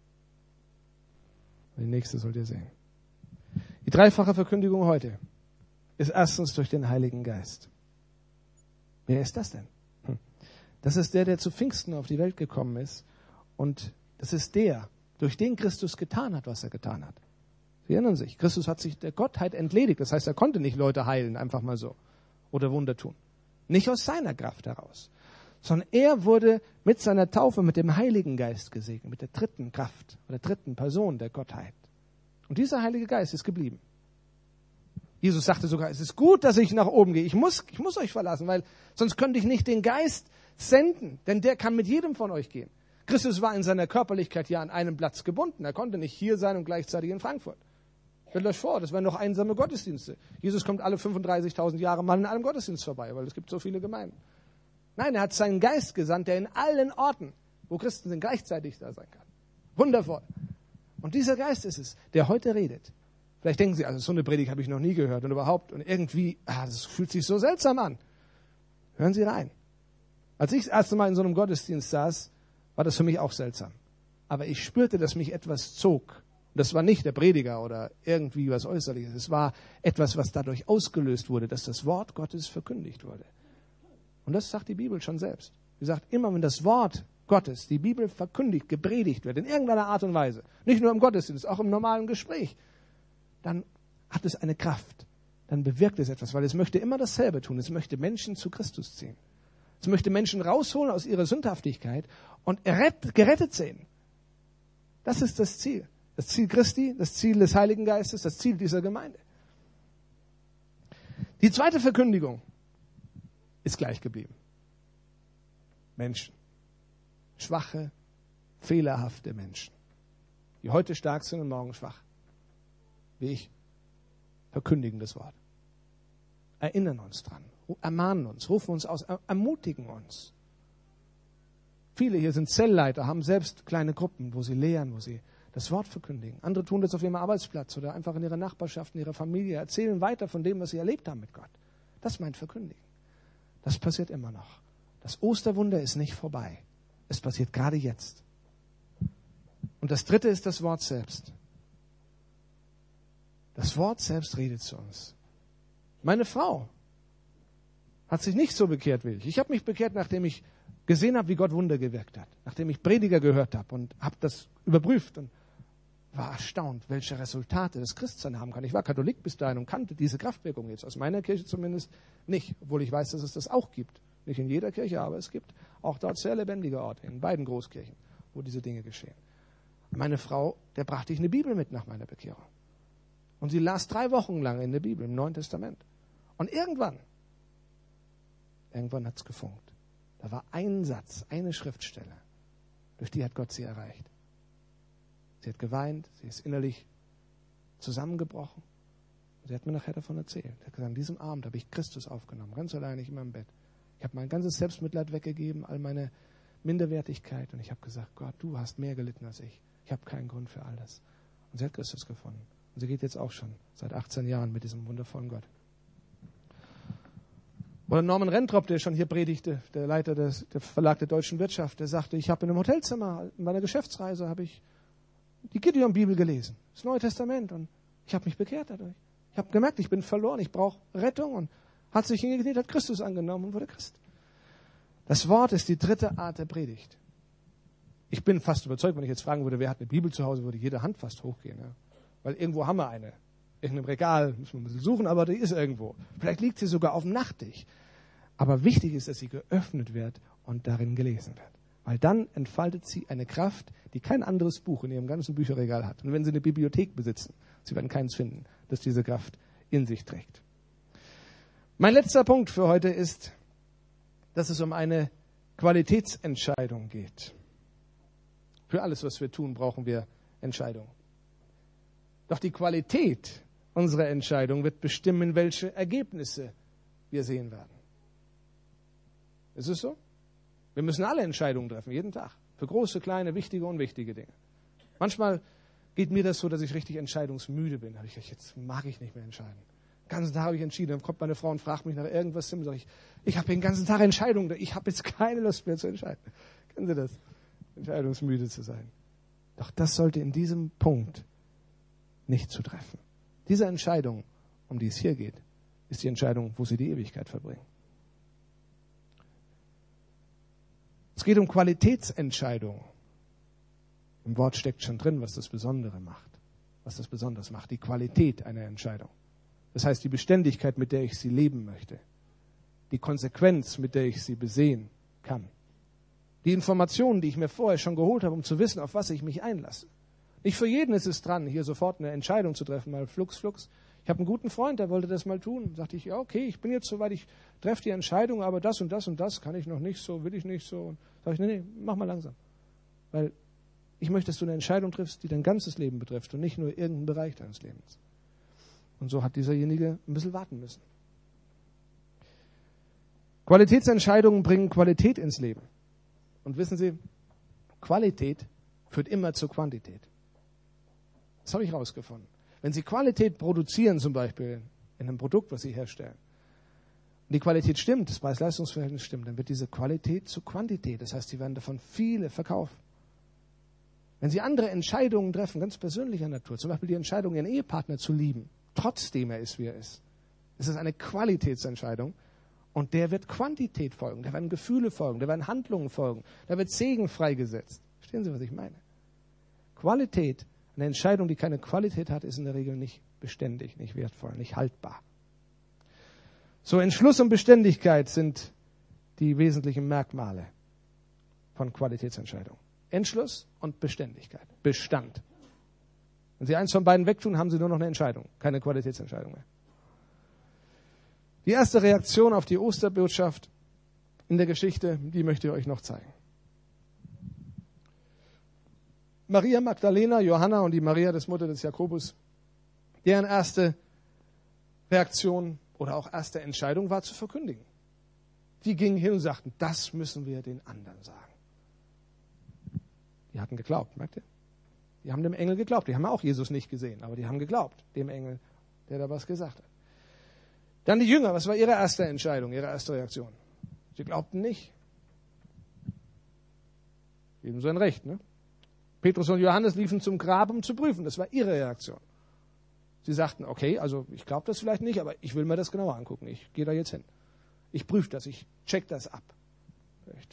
Die nächste sollt ihr sehen. Die dreifache Verkündigung heute ist erstens durch den Heiligen Geist. Wer ist das denn? Hm. Das ist der, der zu Pfingsten auf die Welt gekommen ist. Und das ist der, durch den Christus getan hat, was er getan hat. Sie erinnern sich, Christus hat sich der Gottheit entledigt. Das heißt, er konnte nicht Leute heilen, einfach mal so. Oder Wunder tun. Nicht aus seiner Kraft heraus. Sondern er wurde mit seiner Taufe mit dem Heiligen Geist gesegnet. Mit der dritten Kraft, der dritten Person der Gottheit. Und dieser Heilige Geist ist geblieben. Jesus sagte sogar, es ist gut, dass ich nach oben gehe. Ich muss, ich muss euch verlassen, weil sonst könnte ich nicht den Geist senden. Denn der kann mit jedem von euch gehen. Christus war in seiner Körperlichkeit ja an einem Platz gebunden. Er konnte nicht hier sein und gleichzeitig in Frankfurt. Stellt euch vor, das wären noch einsame Gottesdienste. Jesus kommt alle fünfunddreißigtausend Jahre mal in einem Gottesdienst vorbei, weil es gibt so viele Gemeinden. Nein, er hat seinen Geist gesandt, der in allen Orten, wo Christen sind, gleichzeitig da sein kann. Wundervoll. Und dieser Geist ist es, der heute redet. Vielleicht denken Sie, also so eine Predigt habe ich noch nie gehört und überhaupt. Und irgendwie, ah, das fühlt sich so seltsam an. Hören Sie rein. Als ich das erste Mal in so einem Gottesdienst saß, war das für mich auch seltsam. Aber ich spürte, dass mich etwas zog. Das war nicht der Prediger oder irgendwie was Äußerliches. Es war etwas, was dadurch ausgelöst wurde, dass das Wort Gottes verkündigt wurde. Und das sagt die Bibel schon selbst. Sie sagt, immer wenn das Wort Gottes, die Bibel verkündigt, gepredigt wird, in irgendeiner Art und Weise, nicht nur im Gottesdienst, auch im normalen Gespräch, dann hat es eine Kraft. Dann bewirkt es etwas, weil es möchte immer dasselbe tun. Es möchte Menschen zu Christus ziehen. Es möchte Menschen rausholen aus ihrer Sündhaftigkeit und errett, gerettet sehen. Das ist das Ziel. Das Ziel Christi, das Ziel des Heiligen Geistes, das Ziel dieser Gemeinde. Die zweite Verkündigung ist gleich geblieben. Menschen. Schwache, fehlerhafte Menschen. Die heute stark sind und morgen schwach. Wie ich. Verkündigen das Wort. Erinnern uns dran. Ermahnen uns, rufen uns aus, ermutigen uns. Viele hier sind Zellleiter, haben selbst kleine Gruppen, wo sie lehren, wo sie das Wort verkündigen. Andere tun das auf ihrem Arbeitsplatz oder einfach in ihrer Nachbarschaft, in ihrer Familie, erzählen weiter von dem, was sie erlebt haben mit Gott. Das meint Verkündigen. Das passiert immer noch. Das Osterwunder ist nicht vorbei. Es passiert gerade jetzt. Und das dritte ist das Wort selbst. Das Wort selbst redet zu uns. Meine Frau hat sich nicht so bekehrt wie ich. Ich habe mich bekehrt, nachdem ich gesehen habe, wie Gott Wunder gewirkt hat. Nachdem ich Prediger gehört habe und habe das überprüft und war erstaunt, welche Resultate das Christsein haben kann. Ich war Katholik bis dahin und kannte diese Kraftwirkung jetzt. Aus meiner Kirche zumindest nicht, obwohl ich weiß, dass es das auch gibt. Nicht in jeder Kirche, aber es gibt auch dort sehr lebendige Orte, in beiden Großkirchen, wo diese Dinge geschehen. Meine Frau, der brachte ich eine Bibel mit nach meiner Bekehrung. Und sie las drei Wochen lang in der Bibel, im Neuen Testament. Und irgendwann, irgendwann hat es gefunkt. Da war ein Satz, eine Schriftstelle, durch die hat Gott sie erreicht. Sie hat geweint, sie ist innerlich zusammengebrochen. Und sie hat mir nachher davon erzählt. Sie hat gesagt, an diesem Abend habe ich Christus aufgenommen, ganz alleine in meinem Bett. Ich habe mein ganzes Selbstmitleid weggegeben, all meine Minderwertigkeit. Und ich habe gesagt, Gott, du hast mehr gelitten als ich. Ich habe keinen Grund für all das. Und sie hat Christus gefunden. Und sie geht jetzt auch schon seit achtzehn Jahren mit diesem wundervollen Gott. Oder Norman Rentrop, der schon hier predigte, der Leiter des der Verlag der deutschen Wirtschaft, der sagte, ich habe in einem Hotelzimmer, in meiner Geschäftsreise, habe ich die Gideon-Bibel gelesen, das Neue Testament, und ich habe mich bekehrt dadurch. Ich habe gemerkt, ich bin verloren, ich brauche Rettung, und hat sich hingekniet, hat Christus angenommen und wurde Christ. Das Wort ist die dritte Art der Predigt. Ich bin fast überzeugt, wenn ich jetzt fragen würde, wer hat eine Bibel zu Hause, würde jede Hand fast hochgehen. Ja? Weil irgendwo haben wir eine. In einem Regal, müssen wir ein bisschen suchen, aber die ist irgendwo. Vielleicht liegt sie sogar auf dem Nachttisch. Aber wichtig ist, dass sie geöffnet wird und darin gelesen wird. Weil dann entfaltet sie eine Kraft, die kein anderes Buch in ihrem ganzen Bücherregal hat. Und wenn sie eine Bibliothek besitzen, sie werden keins finden, das diese Kraft in sich trägt. Mein letzter Punkt für heute ist, dass es um eine Qualitätsentscheidung geht. Für alles, was wir tun, brauchen wir Entscheidungen. Doch die Qualität unserer Entscheidung wird bestimmen, welche Ergebnisse wir sehen werden. Ist es so? Wir müssen alle Entscheidungen treffen, jeden Tag. Für große, kleine, wichtige und unwichtige Dinge. Manchmal geht mir das so, dass ich richtig entscheidungsmüde bin. Da ich, jetzt mag ich nicht mehr entscheiden. Den ganzen Tag habe ich entschieden. Dann kommt meine Frau und fragt mich nach irgendwas. Dann sage ich, ich habe den ganzen Tag Entscheidungen. Ich habe jetzt keine Lust mehr zu entscheiden. Kennen Sie das? Entscheidungsmüde zu sein. Doch das sollte in diesem Punkt nicht zu treffen. Diese Entscheidung, um die es hier geht, ist die Entscheidung, wo Sie die Ewigkeit verbringen. Es geht um Qualitätsentscheidungen. Im Wort steckt schon drin, was das Besondere macht. Was das Besonderes macht. Die Qualität einer Entscheidung. Das heißt, die Beständigkeit, mit der ich sie leben möchte. Die Konsequenz, mit der ich sie besehen kann. Die Informationen, die ich mir vorher schon geholt habe, um zu wissen, auf was ich mich einlasse. Nicht für jeden ist es dran, hier sofort eine Entscheidung zu treffen, mal flugs, flugs. Ich habe einen guten Freund, der wollte das mal tun. Da sagte ich, ja, okay, ich bin jetzt soweit, ich treffe die Entscheidung, aber das und das und das kann ich noch nicht so, will ich nicht so. Und sage ich, nee, nee, mach mal langsam. Weil ich möchte, dass du eine Entscheidung triffst, die dein ganzes Leben betrifft und nicht nur irgendeinen Bereich deines Lebens. Und so hat dieserjenige ein bisschen warten müssen. Qualitätsentscheidungen bringen Qualität ins Leben. Und wissen Sie, Qualität führt immer zur Quantität. Das habe ich herausgefunden. Wenn Sie Qualität produzieren, zum Beispiel in einem Produkt, was Sie herstellen, und die Qualität stimmt, das Preis-Leistungs-Verhältnis stimmt, dann wird diese Qualität zu Quantität. Das heißt, Sie werden davon viele verkaufen. Wenn Sie andere Entscheidungen treffen, ganz persönlicher Natur, zum Beispiel die Entscheidung, Ihren Ehepartner zu lieben, trotzdem er ist, wie er ist, ist es eine Qualitätsentscheidung Und der wird Quantität folgen, da werden Gefühle folgen, da werden Handlungen folgen, da wird Segen freigesetzt. Verstehen Sie, was ich meine? Qualität, eine Entscheidung, die keine Qualität hat, ist in der Regel nicht beständig, nicht wertvoll, nicht haltbar. So, Entschluss und Beständigkeit sind die wesentlichen Merkmale von Qualitätsentscheidungen. Entschluss und Beständigkeit, Bestand. Wenn Sie eins von beiden wegtun, haben Sie nur noch eine Entscheidung, keine Qualitätsentscheidung mehr. Die erste Reaktion auf die Osterbotschaft in der Geschichte, die möchte ich euch noch zeigen. Maria Magdalena, Johanna und die Maria, das Mutter des Jakobus, deren erste Reaktion oder auch erste Entscheidung war zu verkündigen. Die gingen hin und sagten, das müssen wir den anderen sagen. Die hatten geglaubt, merkt ihr? Die haben dem Engel geglaubt. Die haben auch Jesus nicht gesehen, aber die haben geglaubt, dem Engel, der da was gesagt hat. Dann die Jünger, was war ihre erste Entscheidung, ihre erste Reaktion? Sie glaubten nicht. Jedem sein Recht, ne? Petrus und Johannes liefen zum Grab, um zu prüfen. Das war ihre Reaktion. Sie sagten, okay, also ich glaube das vielleicht nicht, aber ich will mir das genauer angucken. Ich gehe da jetzt hin. Ich prüfe das, ich check das ab. Echt.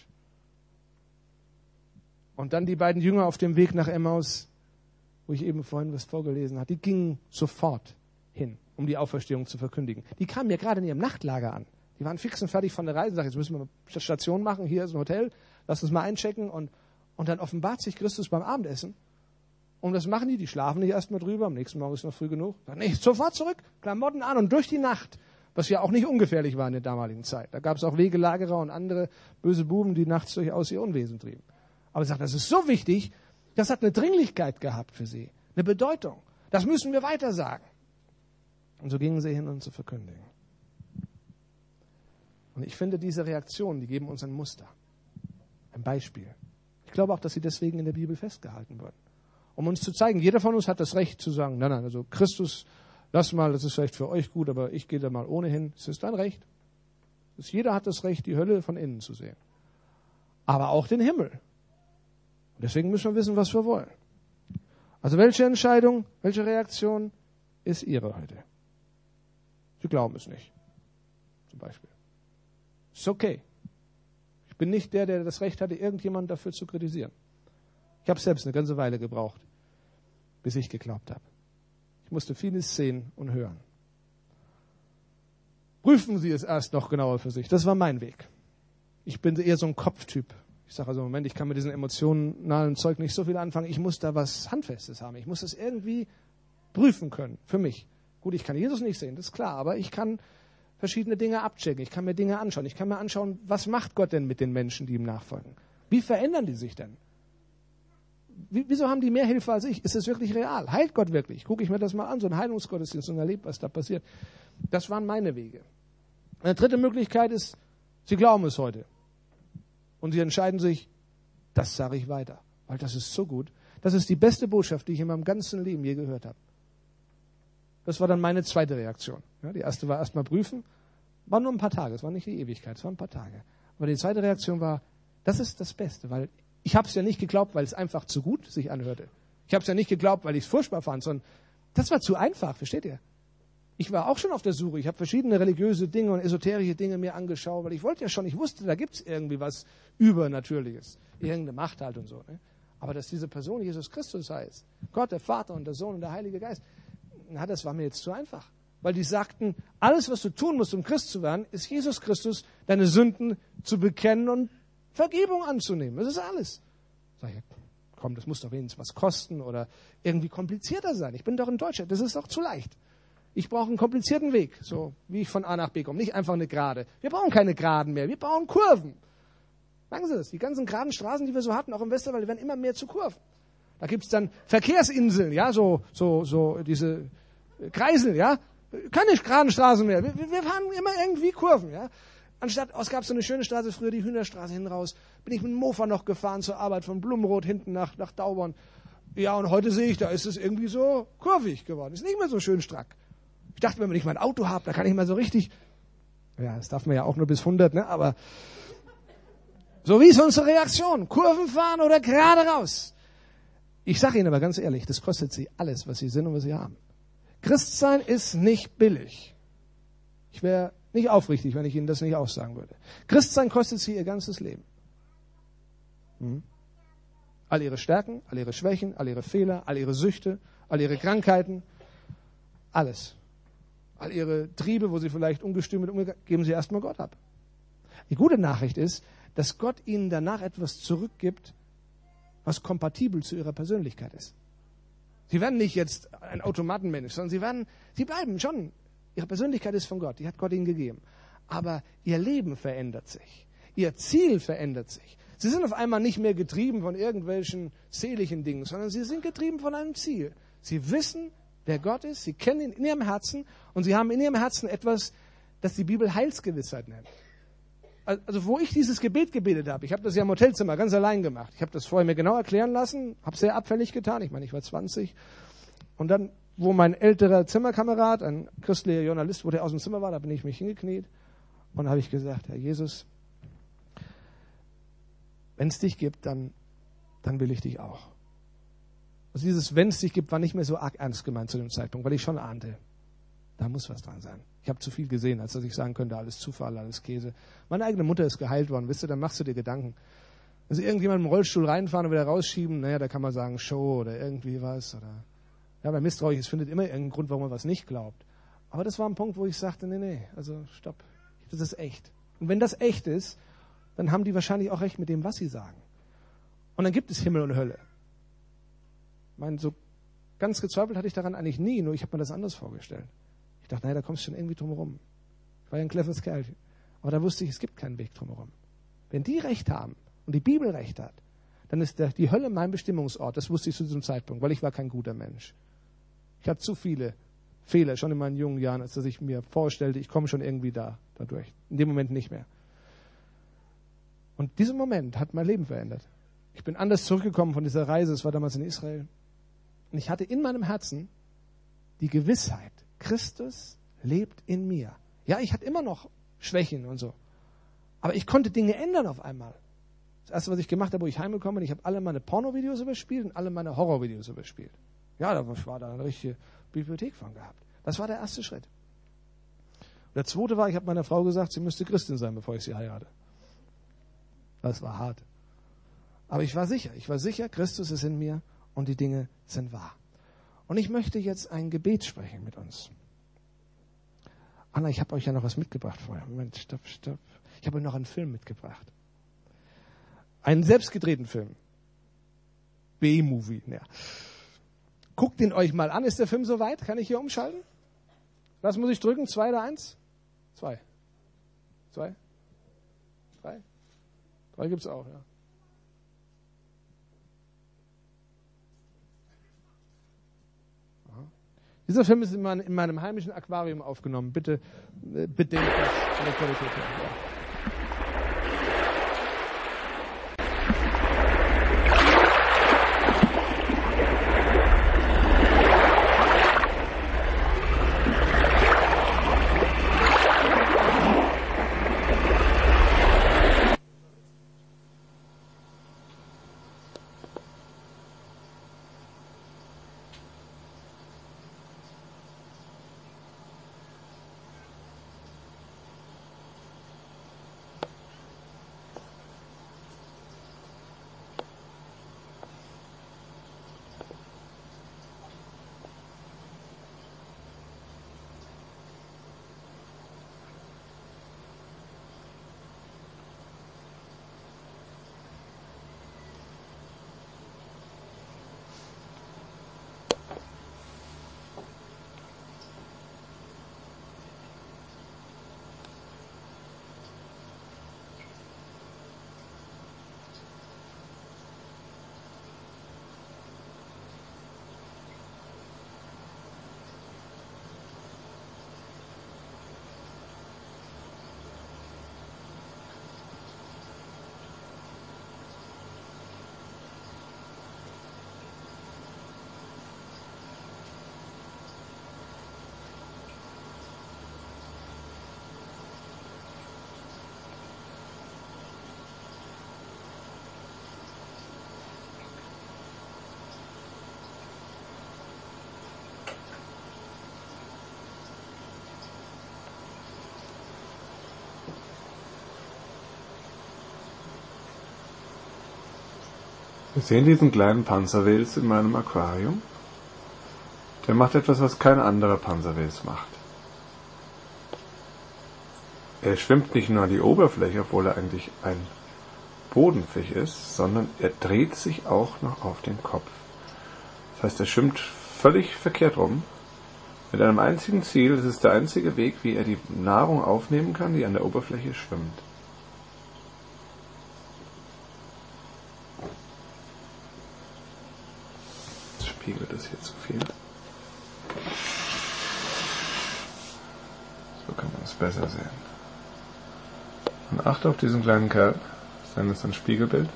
Und dann die beiden Jünger auf dem Weg nach Emmaus, wo ich eben vorhin was vorgelesen habe, die gingen sofort hin, um die Auferstehung zu verkündigen. Die kamen ja gerade in ihrem Nachtlager an. Die waren fix und fertig von der Reise. Sagten, jetzt müssen wir eine Station machen, hier ist ein Hotel, lass uns mal einchecken. Und, und dann offenbart sich Christus beim Abendessen. Und was machen die? Die schlafen nicht erstmal drüber, am nächsten Morgen ist noch früh genug. Sagen, nee, sofort zurück, Klamotten an und durch die Nacht. Was ja auch nicht ungefährlich war in der damaligen Zeit. Da gab es auch Wegelagerer und andere böse Buben, die nachts durchaus ihr Unwesen trieben. Aber er sagt, das ist so wichtig, das hat eine Dringlichkeit gehabt für sie, eine Bedeutung. Das müssen wir weiter sagen. Und so gingen sie hin, um zu verkündigen. Und ich finde, diese Reaktionen, die geben uns ein Muster, ein Beispiel. Ich glaube auch, dass sie deswegen in der Bibel festgehalten wurden. Um uns zu zeigen, jeder von uns hat das Recht zu sagen, nein, nein, also Christus, lass mal, das ist vielleicht für euch gut, aber ich gehe da mal ohnehin. Es ist dein Recht. Das, jeder hat das Recht, die Hölle von innen zu sehen. Aber auch den Himmel. Und deswegen müssen wir wissen, was wir wollen. Also welche Entscheidung, welche Reaktion ist Ihre heute? Sie glauben es nicht. Zum Beispiel. Ist okay. Ich bin nicht der, der das Recht hatte, irgendjemanden dafür zu kritisieren. Ich habe selbst eine ganze Weile gebraucht, bis ich geglaubt habe. Ich musste vieles sehen und hören. Prüfen Sie es erst noch genauer für sich. Das war mein Weg. Ich bin eher so ein Kopftyp. Ich sage also, Moment, ich kann mit diesem emotionalen Zeug nicht so viel anfangen. Ich muss da was Handfestes haben. Ich muss das irgendwie prüfen können, für mich. Gut, ich kann Jesus nicht sehen, das ist klar, aber ich kann verschiedene Dinge abchecken. Ich kann mir Dinge anschauen. Ich kann mir anschauen, was macht Gott denn mit den Menschen, die ihm nachfolgen? Wie verändern die sich denn? Wie, wieso haben die mehr Hilfe als ich? Ist es wirklich real? Heilt Gott wirklich? Gucke ich mir das mal an, so ein Heilungsgottesdienst und erlebe, was da passiert. Das waren meine Wege. Eine dritte Möglichkeit ist, sie glauben es heute. Und sie entscheiden sich, das sage ich weiter, weil das ist so gut. Das ist die beste Botschaft, die ich in meinem ganzen Leben je gehört habe. Das war dann meine zweite Reaktion. Ja, die erste war erstmal prüfen, war nur ein paar Tage, es war nicht die Ewigkeit, es waren ein paar Tage. Aber die zweite Reaktion war, das ist das Beste, weil ich habe es ja nicht geglaubt, weil es einfach zu gut sich anhörte. Ich habe es ja nicht geglaubt, weil ich es furchtbar fand, sondern das war zu einfach, versteht ihr? Ich war auch schon auf der Suche. Ich habe verschiedene religiöse Dinge und esoterische Dinge mir angeschaut, weil ich wollte ja schon, ich wusste, da gibt es irgendwie was Übernatürliches, irgendeine Macht halt und so. Ne? Aber dass diese Person Jesus Christus heißt, Gott, der Vater und der Sohn und der Heilige Geist, na, das war mir jetzt zu einfach. Weil die sagten, alles, was du tun musst, um Christ zu werden, ist Jesus Christus, deine Sünden zu bekennen und Vergebung anzunehmen. Das ist alles. Sag ich, komm, das muss doch wenigstens was kosten oder irgendwie komplizierter sein. Ich bin doch in Deutschland, das ist doch zu leicht. Ich brauche einen komplizierten Weg, so wie ich von A nach B komme, nicht einfach eine Gerade. Wir brauchen keine Geraden mehr, wir brauchen Kurven. Sagen Sie das, die ganzen geraden Straßen, die wir so hatten, auch im Westerwald, die werden immer mehr zu Kurven. Da gibt es dann Verkehrsinseln, ja, so, so, so diese Kreisel, ja. Keine geraden Straßen mehr, wir, wir fahren immer irgendwie Kurven, ja. Anstatt, es gab so eine schöne Straße, früher die Hühnerstraße hin raus, bin ich mit dem Mofa noch gefahren zur Arbeit von Blumenroth hinten nach, nach Daubern. Ja, und heute sehe ich, da ist es irgendwie so kurvig geworden, ist nicht mehr so schön strack. Ich dachte, wenn ich mein Auto habe, da kann ich mal so richtig, ja, das darf man ja auch nur bis hundert, ne, aber so wie ist unsere Reaktion? Kurven fahren oder gerade raus? Ich sage Ihnen aber ganz ehrlich, das kostet Sie alles, was Sie sind und was Sie haben. Christsein ist nicht billig. Ich wäre Nicht aufrichtig, wenn ich Ihnen das nicht aussagen würde. Christsein kostet Sie Ihr ganzes Leben. Hm? All Ihre Stärken, all Ihre Schwächen, all Ihre Fehler, all Ihre Süchte, all Ihre Krankheiten, alles. All Ihre Triebe, wo Sie vielleicht ungestüm mit umgegangen, geben Sie erstmal Gott ab. Die gute Nachricht ist, dass Gott Ihnen danach etwas zurückgibt, was kompatibel zu Ihrer Persönlichkeit ist. Sie werden nicht jetzt ein Automatenmensch, sondern Sie werden, Sie bleiben schon. Ihre Persönlichkeit ist von Gott, die hat Gott Ihnen gegeben. Aber Ihr Leben verändert sich. Ihr Ziel verändert sich. Sie sind auf einmal nicht mehr getrieben von irgendwelchen seligen Dingen, sondern Sie sind getrieben von einem Ziel. Sie wissen, wer Gott ist, Sie kennen ihn in Ihrem Herzen und Sie haben in Ihrem Herzen etwas, das die Bibel Heilsgewissheit nennt. Also wo ich dieses Gebet gebetet habe, ich habe das ja im Hotelzimmer ganz allein gemacht. Ich habe das vorher mir genau erklären lassen, habe sehr abfällig getan. Ich meine, ich war zwanzig. Und dann, wo mein älterer Zimmerkamerad, ein christlicher Journalist, wo der aus dem Zimmer war, da bin ich mich hingekniet. Und dann habe ich gesagt, Herr Jesus, wenn es dich gibt, dann, dann will ich dich auch. Also dieses wenn es dich gibt, war nicht mehr so arg ernst gemeint zu dem Zeitpunkt, weil ich schon ahnte, da muss was dran sein. Ich habe zu viel gesehen, als dass ich sagen könnte, alles Zufall, alles Käse. Meine eigene Mutter ist geheilt worden, wisst ihr, dann machst du dir Gedanken. Wenn sie irgendjemand im Rollstuhl reinfahren und wieder rausschieben, naja, da kann man sagen Show oder irgendwie was. Oder ja, wer misstrauisch ist, findet immer irgendeinen Grund, warum man was nicht glaubt. Aber das war ein Punkt, wo ich sagte, nee, nee, also stopp, das ist echt. Und wenn das echt ist, dann haben die wahrscheinlich auch recht mit dem, was sie sagen. Und dann gibt es Himmel und Hölle. Ich meine, so ganz gezweifelt hatte ich daran eigentlich nie, nur ich habe mir das anders vorgestellt. Ich dachte, naja, da kommst du schon irgendwie drum herum. Ich war ja ein cleveres Kerl. Aber da wusste ich, es gibt keinen Weg drum herum. Wenn die recht haben und die Bibel recht hat, dann ist der, die Hölle mein Bestimmungsort. Das wusste ich zu diesem Zeitpunkt, weil ich war kein guter Mensch. Ich hatte zu viele Fehler, schon in meinen jungen Jahren, als dass ich mir vorstellte, ich komme schon irgendwie da, dadurch. In dem Moment nicht mehr. Und dieser Moment hat mein Leben verändert. Ich bin anders zurückgekommen von dieser Reise, es war damals in Israel. Und ich hatte in meinem Herzen die Gewissheit, Christus lebt in mir. Ja, ich hatte immer noch Schwächen und so. Aber ich konnte Dinge ändern auf einmal. Das Erste, was ich gemacht habe, wo ich heimgekommen bin, ich habe alle meine Pornovideos überspielt und alle meine Horrorvideos überspielt. Ja, da war da eine richtige Bibliothek von gehabt. Das war der erste Schritt. Und der zweite war, ich habe meiner Frau gesagt, sie müsste Christin sein, bevor ich sie heirate. Das war hart. Aber ich war sicher, ich war sicher, Christus ist in mir und die Dinge sind wahr. Und ich möchte jetzt ein Gebet sprechen mit uns. Anna, ich habe euch ja noch was mitgebracht vorher. Moment, stopp, stopp. Ich habe euch noch einen Film mitgebracht. Einen selbstgedrehten Film. B-Movie. Ja. Guckt ihn euch mal an. Ist der Film soweit? Kann ich hier umschalten? Was muss ich drücken? Zwei oder eins? Zwei. Zwei? Drei? Drei gibt's auch, ja. Dieser Film ist in, mein, in meinem heimischen Aquarium aufgenommen. Bitte äh, bedenkt das von der Qualität her. Ja. Wir sehen diesen kleinen Panzerwels in meinem Aquarium. Der macht etwas, was kein anderer Panzerwels macht. Er schwimmt nicht nur an die Oberfläche, obwohl er eigentlich ein Bodenfisch ist, sondern er dreht sich auch noch auf den Kopf. Das heißt, er schwimmt völlig verkehrt rum, mit einem einzigen Ziel. Das ist der einzige Weg, wie er die Nahrung aufnehmen kann, die an der Oberfläche schwimmt. Jetzt spiegelt es hier zu viel. So kann man es besser sehen. Und achte auf diesen kleinen Kerl. Das ist ein Spiegelbild.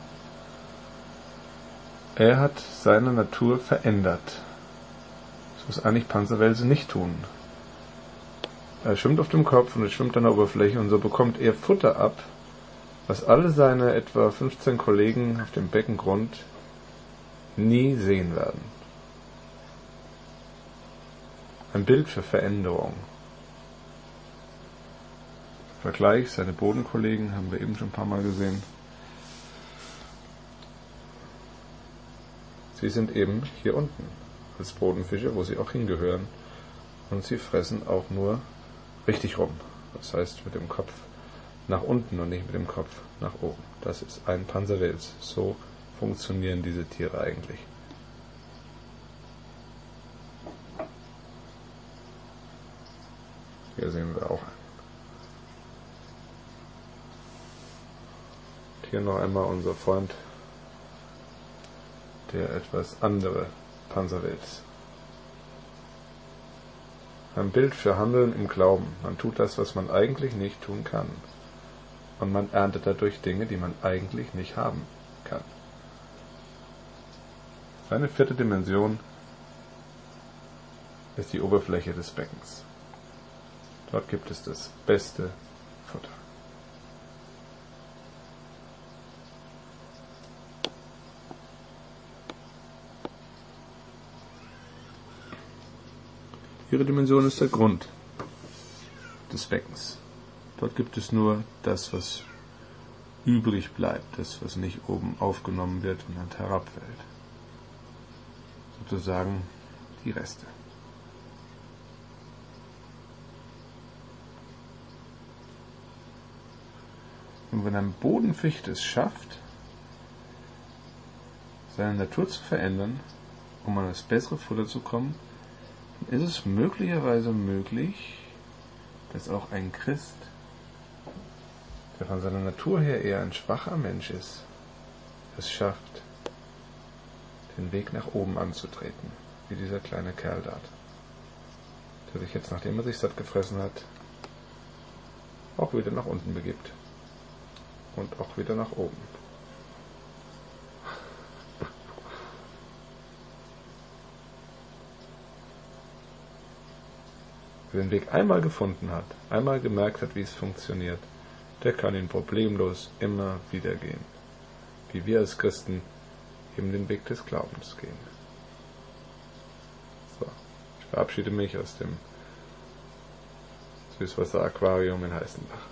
Er hat seine Natur verändert. Das muss eigentlich Panzerwelse nicht tun. Er schwimmt auf dem Kopf und er schwimmt an der Oberfläche und so bekommt er Futter ab, was alle seine etwa fünfzehn Kollegen auf dem Beckengrund nie sehen werden. Ein Bild für Veränderung. Vergleich, seine Bodenkollegen haben wir eben schon ein paar Mal gesehen. Sie sind eben hier unten als Bodenfische, wo sie auch hingehören. Und sie fressen auch nur richtig rum. Das heißt mit dem Kopf nach unten und nicht mit dem Kopf nach oben. Das ist ein Panzerwels. So funktionieren diese Tiere eigentlich. Hier sehen wir auch einen. Hier noch einmal unser Freund, der etwas andere Panzerwels. Ein Bild für Handeln im Glauben. Man tut das, was man eigentlich nicht tun kann. Und man erntet dadurch Dinge, die man eigentlich nicht haben kann. Seine vierte Dimension ist die Oberfläche des Beckens. Dort gibt es das beste Futter. Ihre Dimension ist der Grund des Beckens. Dort gibt es nur das, was übrig bleibt, das, was nicht oben aufgenommen wird und dann herabfällt. Sozusagen die Reste. Und wenn ein Bodenfisch es schafft, seine Natur zu verändern, um an das bessere Futter zu kommen, ist es möglicherweise möglich, dass auch ein Christ, der von seiner Natur her eher ein schwacher Mensch ist, es schafft, den Weg nach oben anzutreten, wie dieser kleine Kerl dort, der sich jetzt, nachdem er sich satt gefressen hat, auch wieder nach unten begibt und auch wieder nach oben. Wer den Weg einmal gefunden hat, einmal gemerkt hat, wie es funktioniert, der kann ihn problemlos immer wieder gehen. Wie wir als Christen eben den Weg des Glaubens gehen. So, ich verabschiede mich aus dem Süßwasser-Aquarium in Heißenbach.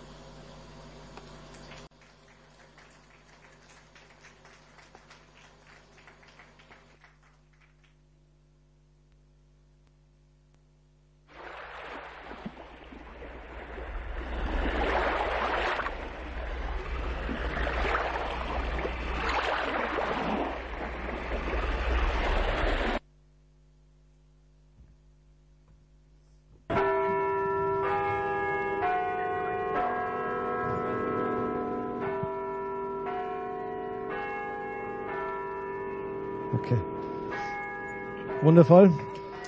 Okay. Wundervoll.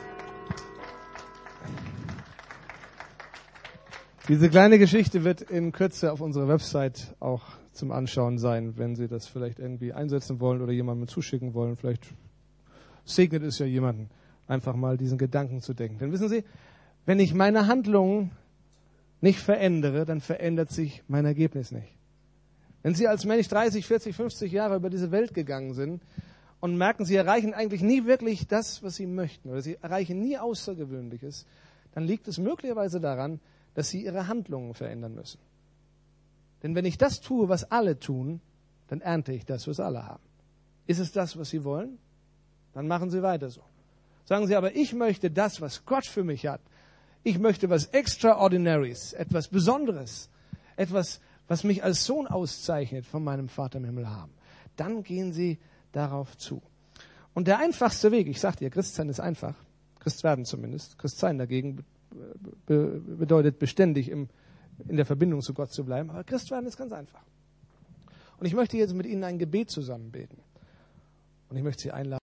Diese kleine Geschichte wird in Kürze auf unserer Website auch zum Anschauen sein, wenn Sie das vielleicht irgendwie einsetzen wollen oder jemandem zuschicken wollen. Vielleicht segnet es ja jemanden, einfach mal diesen Gedanken zu denken. Denn wissen Sie, wenn ich meine Handlungen nicht verändere, dann verändert sich mein Ergebnis nicht. Wenn Sie als Mensch dreißig, vierzig, fünfzig Jahre über diese Welt gegangen sind und merken, Sie erreichen eigentlich nie wirklich das, was Sie möchten, oder Sie erreichen nie Außergewöhnliches, dann liegt es möglicherweise daran, dass Sie Ihre Handlungen verändern müssen. Denn wenn ich das tue, was alle tun, dann ernte ich das, was alle haben. Ist es das, was Sie wollen? Dann machen Sie weiter so. Sagen Sie aber, ich möchte das, was Gott für mich hat. Ich möchte was Extraordinaries, etwas Besonderes, etwas, was mich als Sohn auszeichnet, von meinem Vater im Himmel haben. Dann gehen Sie darauf zu. Und der einfachste Weg, ich sagte ja, Christsein ist einfach, Christwerden zumindest, Christsein dagegen be- bedeutet beständig im, in der Verbindung zu Gott zu bleiben, aber Christwerden ist ganz einfach. Und ich möchte jetzt mit Ihnen ein Gebet zusammen beten. Und ich möchte Sie einladen.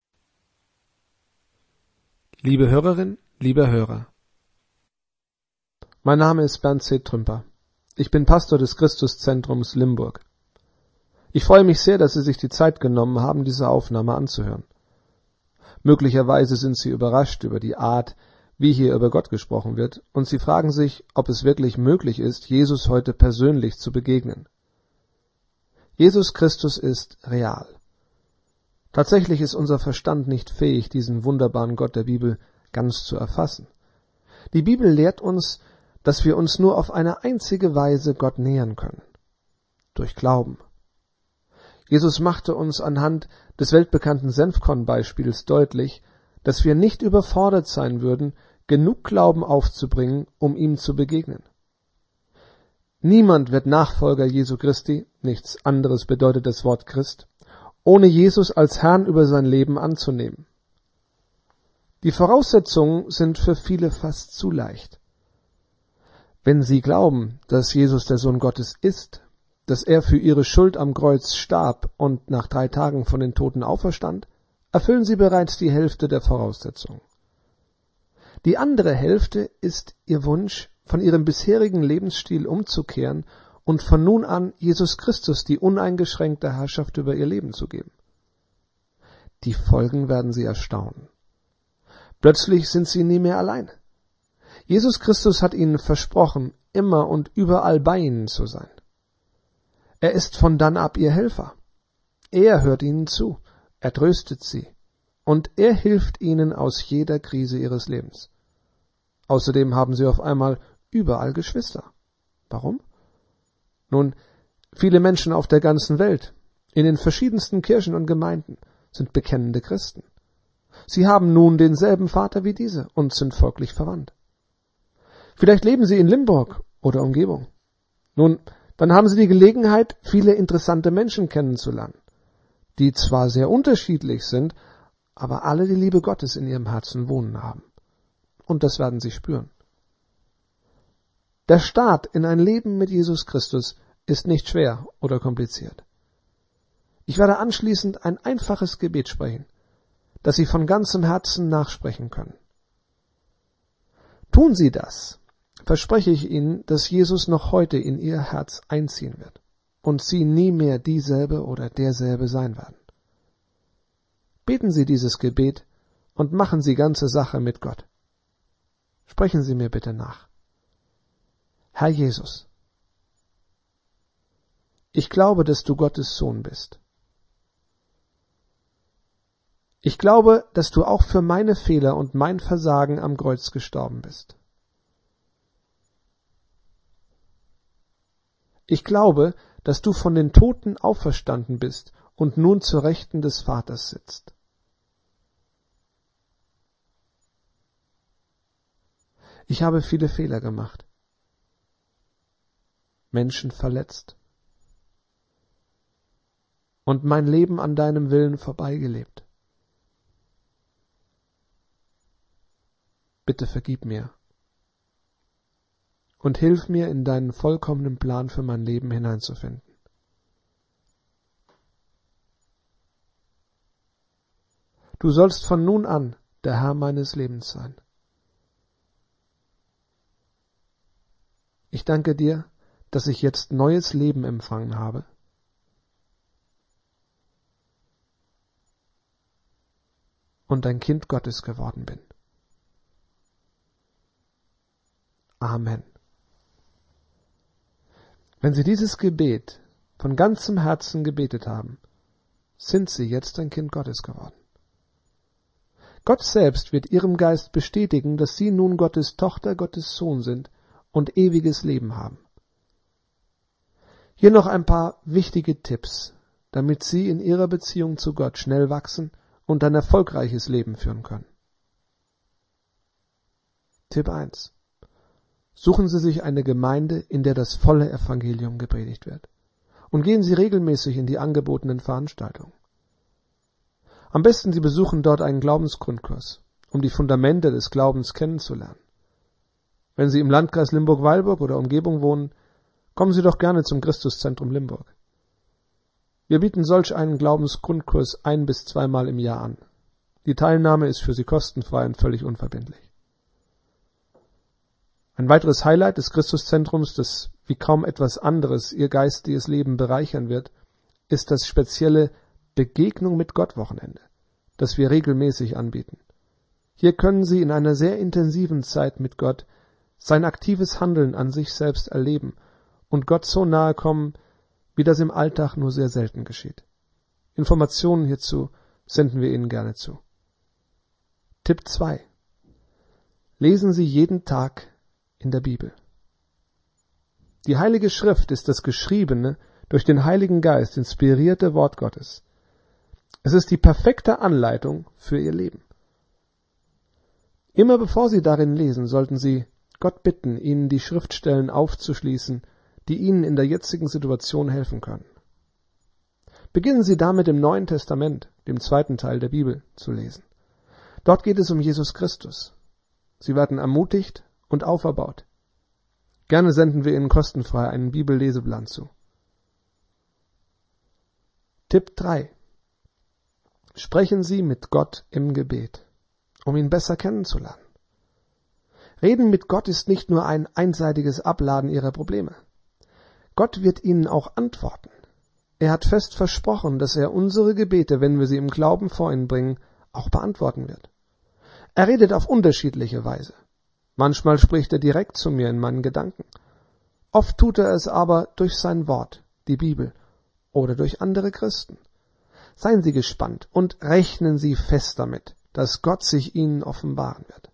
Liebe Hörerin, lieber Hörer, mein Name ist Bernd C. Trümper. Ich bin Pastor des Christuszentrums Limburg. Ich freue mich sehr, dass Sie sich die Zeit genommen haben, diese Aufnahme anzuhören. Möglicherweise sind Sie überrascht über die Art, wie hier über Gott gesprochen wird, und Sie fragen sich, ob es wirklich möglich ist, Jesus heute persönlich zu begegnen. Jesus Christus ist real. Tatsächlich ist unser Verstand nicht fähig, diesen wunderbaren Gott der Bibel ganz zu erfassen. Die Bibel lehrt uns, dass wir uns nur auf eine einzige Weise Gott nähern können: durch Glauben. Jesus machte uns anhand des weltbekannten Senfkorn-Beispiels deutlich, dass wir nicht überfordert sein würden, genug Glauben aufzubringen, um ihm zu begegnen. Niemand wird Nachfolger Jesu Christi, nichts anderes bedeutet das Wort Christ, ohne Jesus als Herrn über sein Leben anzunehmen. Die Voraussetzungen sind für viele fast zu leicht. Wenn sie glauben, dass Jesus der Sohn Gottes ist, dass er für ihre Schuld am Kreuz starb und nach drei Tagen von den Toten auferstand, erfüllen sie bereits die Hälfte der Voraussetzungen. Die andere Hälfte ist ihr Wunsch, von ihrem bisherigen Lebensstil umzukehren und von nun an Jesus Christus die uneingeschränkte Herrschaft über ihr Leben zu geben. Die Folgen werden sie erstaunen. Plötzlich sind sie nie mehr allein. Jesus Christus hat ihnen versprochen, immer und überall bei ihnen zu sein. Er ist von dann ab ihr Helfer. Er hört ihnen zu, er tröstet sie und er hilft ihnen aus jeder Krise ihres Lebens. Außerdem haben sie auf einmal überall Geschwister. Warum? Nun, viele Menschen auf der ganzen Welt, in den verschiedensten Kirchen und Gemeinden, sind bekennende Christen. Sie haben nun denselben Vater wie diese und sind folglich verwandt. Vielleicht leben sie in Limburg oder Umgebung. Nun, dann haben sie die Gelegenheit, viele interessante Menschen kennenzulernen, die zwar sehr unterschiedlich sind, aber alle die Liebe Gottes in ihrem Herzen wohnen haben. Und das werden sie spüren. Der Start in ein Leben mit Jesus Christus ist nicht schwer oder kompliziert. Ich werde anschließend ein einfaches Gebet sprechen, das Sie von ganzem Herzen nachsprechen können. Tun Sie das, verspreche ich Ihnen, dass Jesus noch heute in Ihr Herz einziehen wird und Sie nie mehr dieselbe oder derselbe sein werden. Beten Sie dieses Gebet und machen Sie ganze Sache mit Gott. Sprechen Sie mir bitte nach. Herr Jesus, ich glaube, dass du Gottes Sohn bist. Ich glaube, dass du auch für meine Fehler und mein Versagen am Kreuz gestorben bist. Ich glaube, dass du von den Toten auferstanden bist und nun zur Rechten des Vaters sitzt. Ich habe viele Fehler gemacht, Menschen verletzt und mein Leben an deinem Willen vorbeigelebt. Bitte vergib mir und hilf mir, in deinen vollkommenen Plan für mein Leben hineinzufinden. Du sollst von nun an der Herr meines Lebens sein. Ich danke dir, dass ich jetzt neues Leben empfangen habe. Und ein Kind Gottes geworden bin. Amen. Wenn Sie dieses Gebet von ganzem Herzen gebetet haben, sind Sie jetzt ein Kind Gottes geworden. Gott selbst wird Ihrem Geist bestätigen, dass Sie nun Gottes Tochter, Gottes Sohn sind und ewiges Leben haben. Hier noch ein paar wichtige Tipps, damit Sie in Ihrer Beziehung zu Gott schnell wachsen und ein erfolgreiches Leben führen können. Tipp eins. Suchen Sie sich eine Gemeinde, in der das volle Evangelium gepredigt wird. Und gehen Sie regelmäßig in die angebotenen Veranstaltungen. Am besten Sie besuchen dort einen Glaubensgrundkurs, um die Fundamente des Glaubens kennenzulernen. Wenn Sie im Landkreis Limburg-Weilburg oder Umgebung wohnen, kommen Sie doch gerne zum Christuszentrum Limburg. Wir bieten solch einen Glaubensgrundkurs ein- bis zweimal im Jahr an. Die Teilnahme ist für Sie kostenfrei und völlig unverbindlich. Ein weiteres Highlight des Christuszentrums, das wie kaum etwas anderes Ihr geistiges Leben bereichern wird, ist das spezielle Begegnung mit Gott Wochenende, das wir regelmäßig anbieten. Hier können Sie in einer sehr intensiven Zeit mit Gott sein aktives Handeln an sich selbst erleben und Gott so nahe kommen, wie das im Alltag nur sehr selten geschieht. Informationen hierzu senden wir Ihnen gerne zu. Tipp zwei. Lesen Sie jeden Tag in der Bibel. Die Heilige Schrift ist das geschriebene, durch den Heiligen Geist inspirierte Wort Gottes. Es ist die perfekte Anleitung für Ihr Leben. Immer bevor Sie darin lesen, sollten Sie Gott bitten, Ihnen die Schriftstellen aufzuschließen, die Ihnen in der jetzigen Situation helfen können. Beginnen Sie damit im Neuen Testament, dem zweiten Teil der Bibel, zu lesen. Dort geht es um Jesus Christus. Sie werden ermutigt und auferbaut. Gerne senden wir Ihnen kostenfrei einen Bibelleseplan zu. Tipp drei. Sprechen Sie mit Gott im Gebet, um ihn besser kennenzulernen. Reden mit Gott ist nicht nur ein einseitiges Abladen Ihrer Probleme. Gott wird Ihnen auch antworten. Er hat fest versprochen, dass er unsere Gebete, wenn wir sie im Glauben vor ihn bringen, auch beantworten wird. Er redet auf unterschiedliche Weise. Manchmal spricht er direkt zu mir in meinen Gedanken. Oft tut er es aber durch sein Wort, die Bibel, oder durch andere Christen. Seien Sie gespannt und rechnen Sie fest damit, dass Gott sich Ihnen offenbaren wird.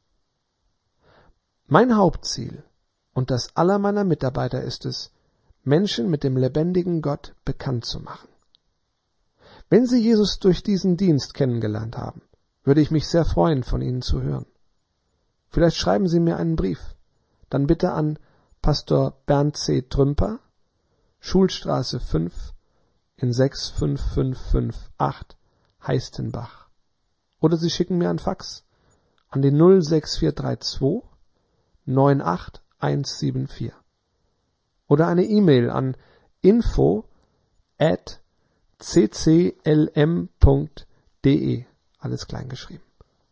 Mein Hauptziel und das aller meiner Mitarbeiter ist es, Menschen mit dem lebendigen Gott bekannt zu machen. Wenn Sie Jesus durch diesen Dienst kennengelernt haben, würde ich mich sehr freuen, von Ihnen zu hören. Vielleicht schreiben Sie mir einen Brief, dann bitte an Pastor Bernd C. Trümper, Schulstraße fünf in sechs fünf fünf fünf acht Heistenbach. Oder Sie schicken mir ein Fax an die null sechs vier drei zwei neun acht eins sieben vier. Oder eine E-Mail an info at c c l m punkt d e, alles klein geschrieben.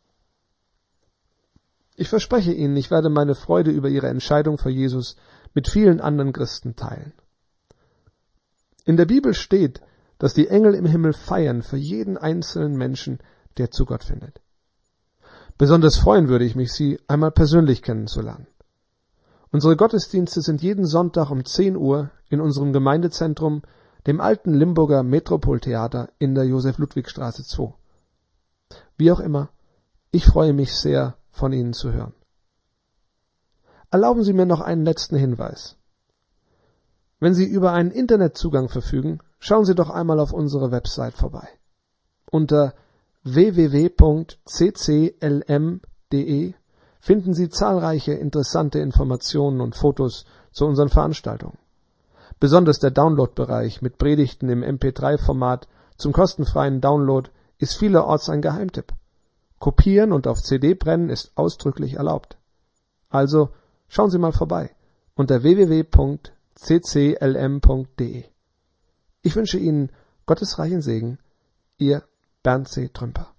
Ich verspreche Ihnen, ich werde meine Freude über Ihre Entscheidung für Jesus mit vielen anderen Christen teilen. In der Bibel steht, dass die Engel im Himmel feiern für jeden einzelnen Menschen, der zu Gott findet. Besonders freuen würde ich mich, Sie einmal persönlich kennenzulernen. Unsere Gottesdienste sind jeden Sonntag um zehn Uhr in unserem Gemeindezentrum, dem alten Limburger Metropoltheater in der Josef-Ludwig-Straße zwei. Wie auch immer, ich freue mich sehr, von Ihnen zu hören. Erlauben Sie mir noch einen letzten Hinweis. Wenn Sie über einen Internetzugang verfügen, schauen Sie doch einmal auf unsere Website vorbei. Unter w w w punkt c c l m punkt d e finden Sie zahlreiche interessante Informationen und Fotos zu unseren Veranstaltungen. Besonders der Download-Bereich mit Predigten im M P drei Format zum kostenfreien Download ist vielerorts ein Geheimtipp. Kopieren und auf C D brennen ist ausdrücklich erlaubt. Also schauen Sie mal vorbei unter w w w punkt c c l m punkt d e. Ich wünsche Ihnen Gottes reichen Segen, Ihr Bernd C. Trümper.